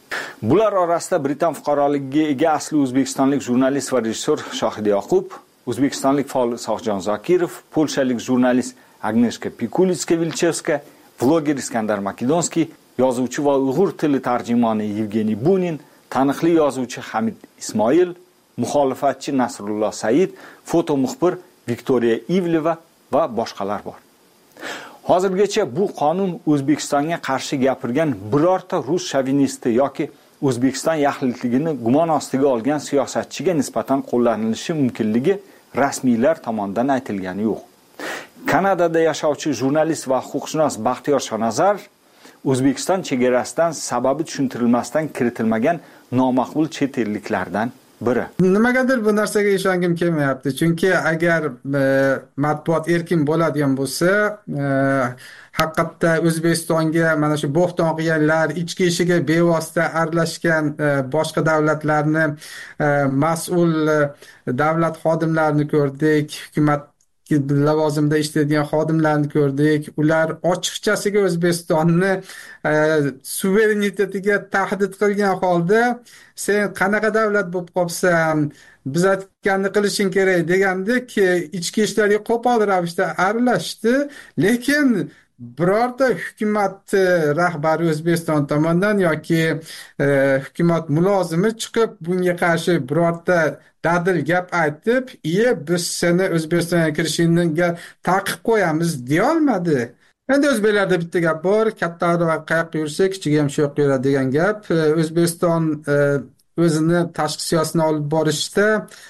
Bular orasida Britan fuqaroligiga ega asli o'zbekistonlik jurnalist va rejissor Shohid Yoqub, o'zbekistonlik faol Sohjon Zokirov, polshalik jurnalist Agneshka Pikulitska-Vilchevska, vloger Iskandar Makedonskiy, yozuvchi va uyg'ur tili tarjimoni Yevgeniy Bunin, taniqli yozuvchi Hamid Ismoil, muxolifatchi Nasrulloh Said, foto muxbir Viktoriya Ivleva va boshqalar bor. Hozirgacha bu qonun O'zbekistonga qarshi gapirgan birorta rus shovinisti yoki O'zbekiston yaxlitligini gumon ostiga olgan siyosatchiga nisbatan qo'llanilishi mumkinligi rasmiylar tomonidan aytilgani yo'q. Kanadada yashovchi jurnalist va huquqshunos Baxtiyor Shonazar O'zbekiston chegarasidan sababi tushuntirilmasdan kiritilmagan nomaqbul chet elliklardan biri. Nimagadir bu narsaga ishongim kelmayapti. Chunki agar e, matbuot erkin bo'ladigan bo'lsa, e, haqiqatda O'zbekistonga mana shu bo'xton qilganlar, ichki ishiga bevosita aralashgan e, boshqa davlatlarni e, mas'ul e, davlat xodimlarini ko'rdik, hukumat lavozimda ishlaydigan xodimlarni ko'rdik. Ular ochiqchasiga O'zbekistonni e, suverenitetiga tahdid qilgan holda sen qanaqa davlat bo'lib qolsan, biz aytganni qilishing kerak degandek ichki ishlarga qo'pol ravishda aralashdi. Lekin birorta hukumat rahbari O'zbekiston tomonidan yoki e, hukumat mulozimi chiqib bunga qarshi birorta dadil gap aytib, "Iye, biz seni O'zbekistonga kirishingga taqiq qo'yamiz" deya olmadi. Endi o'zbeklarda bitta gap bor, katta arava qayoqqa yursa, kichigi ham shu yoqqa yuradi degan gap. O'zbekiston e, o'zini tashqi siyosatini olib borishda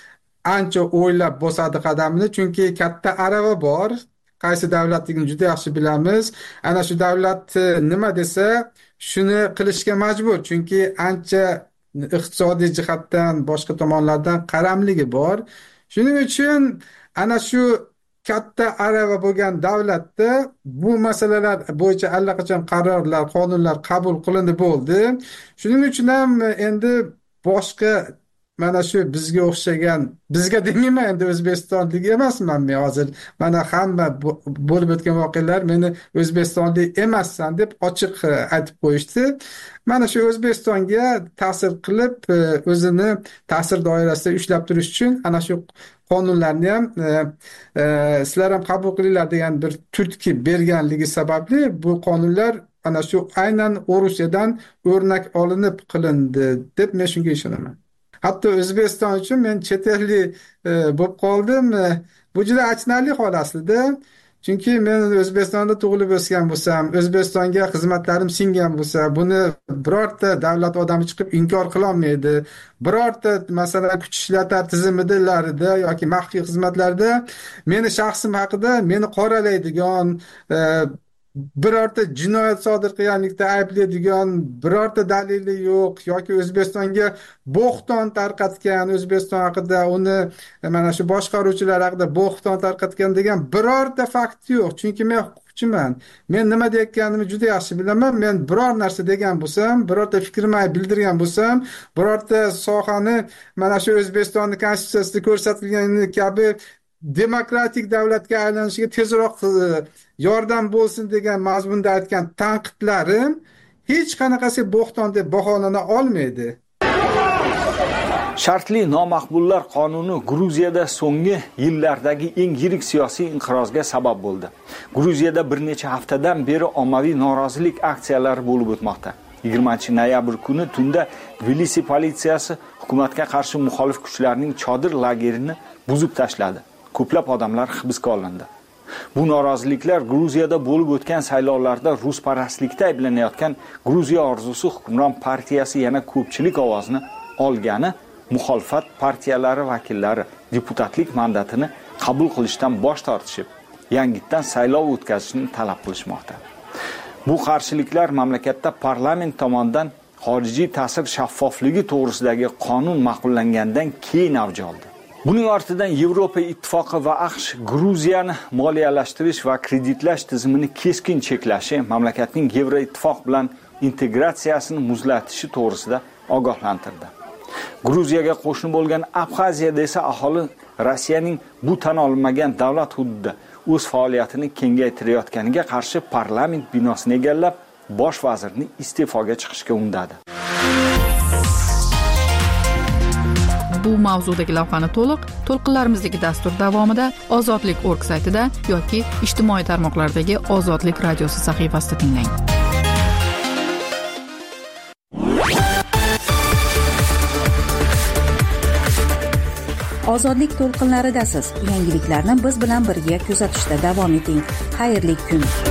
ancha o'ylab bosadi qadamini, chunki katta arava bor. Qaysi davlatligini juda yaxshi bilamiz. Ana shu davlat nima desa, shuni qilishga majbur, chunki ancha iqtisodiy jihatdan boshqa tomonlardan qaramligi bor. Shuning uchun ana shu katta arava bo'lgan davlatda bu masalalar bo'yicha allaqachon qarorlar, qonunlar qabul qilindi bo'ldi. Shuning uchun ham endi boshqa mana shu bizga o'xshagan, bizga demayman, endi O'zbekistonlik emasman men hozir. Mana hamma bo'lib o'tgan voqealar meni O'zbekistonlik emassan deb ochiq aytib qo'yishdi. Mana shu O'zbekistonga ta'sir qilib, o'zini ta'sir doirasida ushlab turish uchun ana shu qonunlarni ham e, e, sizlar ham qabul qilinglar degan bir turtki berganligi sababli bu qonunlar ana shu aynan Rusiyadan o'rnak olinib qilindi deb men shunga ishonaman. Hatto O'zbekiston uchun men chet ellik e, bo'lib qoldim. E, bu juda achinarli hol aslida. Chunki men O'zbekistonda tug'ilib o'sgan bo'lsam, O'zbekistonga xizmatlarim singan bo'lsa, buni birorta davlat odami chiqib inkor qila olmaydi. Birorta masalan kuch ishlatma tizimidalarida yoki maxfiy xizmatlarda meni shaxsim haqida meni qoralaydigan, e, birorta jinoyat sodir qilganlikda ayblaydigan birorta dalili yo'q yoki O'zbekistonga bo'xton tarqatgan, O'zbekiston haqida uni mana shu boshqaruvchilar haqida bo'xton tarqatgan degan birorta fakt yo'q. Chunki men huquqchiman. Men nima deyotganimni juda yaxshi bilaman. Men biror narsa degan bo'lsam, birorta fikrimni bildirgan bo'lsam, birorta sohani mana shu O'zbekistonning konstitutsiyasida ko'rsatilgani kabi demokratik davlatga aylanishiga tezroq yordam bo'lsin degan mazmunda aytgan tanqidlarim hech qanaqasi bo'xton deb baholana olmaydi. Shartli nomaqbullar qonuni Gruziyada so'nggi yillardagi eng yirik siyosiy inqirozga sabab bo'ldi. Gruziyada bir necha haftadan beri ommaviy norozilik aksiyalari bo'lib o'tmoqda. yigirmanchi noyabr kuni tunda Tbilisi politsiyasi hukumatga qarshi muxolif kuchlarning chodir lagerini buzib tashladi. Ko'plab odamlar hibsga olindi. Bu noroziliklar Gruziyada bo'lib o'tgan saylovlarda rusparastlikda ayblanayotgan Gruziya orzusi hukmron partiyasi yana ko'pchilik ovozni olgani, muxolifat partiyalari vakillari deputatlik mandatini qabul qilishdan bosh tortishib, yangitdan saylov o'tkazishni talab qilishmoqda. Bu qarshiliklar mamlakatda parlament tomonidan xorijiy ta'sir shaffofligi to'g'risidagi qonun ma'qullangandan keyin avj oldi. Buning ortidan Yevropa Ittifoqi va AQSh Gruziyani moliyalashtirish va kreditlash tizimini keskin cheklashi, mamlakatning Yevroittifoq bilan integratsiyasini muzlatishi to'g'risida ogohlantirdi. Gruziyaga qo'shni bo'lgan Abxaziyada esa aholi Rossiyaning bu tan olinmagan davlat hududida o'z faoliyatini kengaytirayotganiga qarshi parlament binosini egallab, bosh vazirni iste'foga chiqishga undadi. Bu mavzudagi lavhani to'liq to'lqinlarimizdagi dastur davomida Ozodlik nokta org saytida yoki ijtimoiy tarmoqlardagi Ozodlik radiosi sahifasida tinglang. Ozodlik to'lqinlaridasiz. Yangiliklarni biz bilan birga kuzatishda davom eting. Xayrli kun.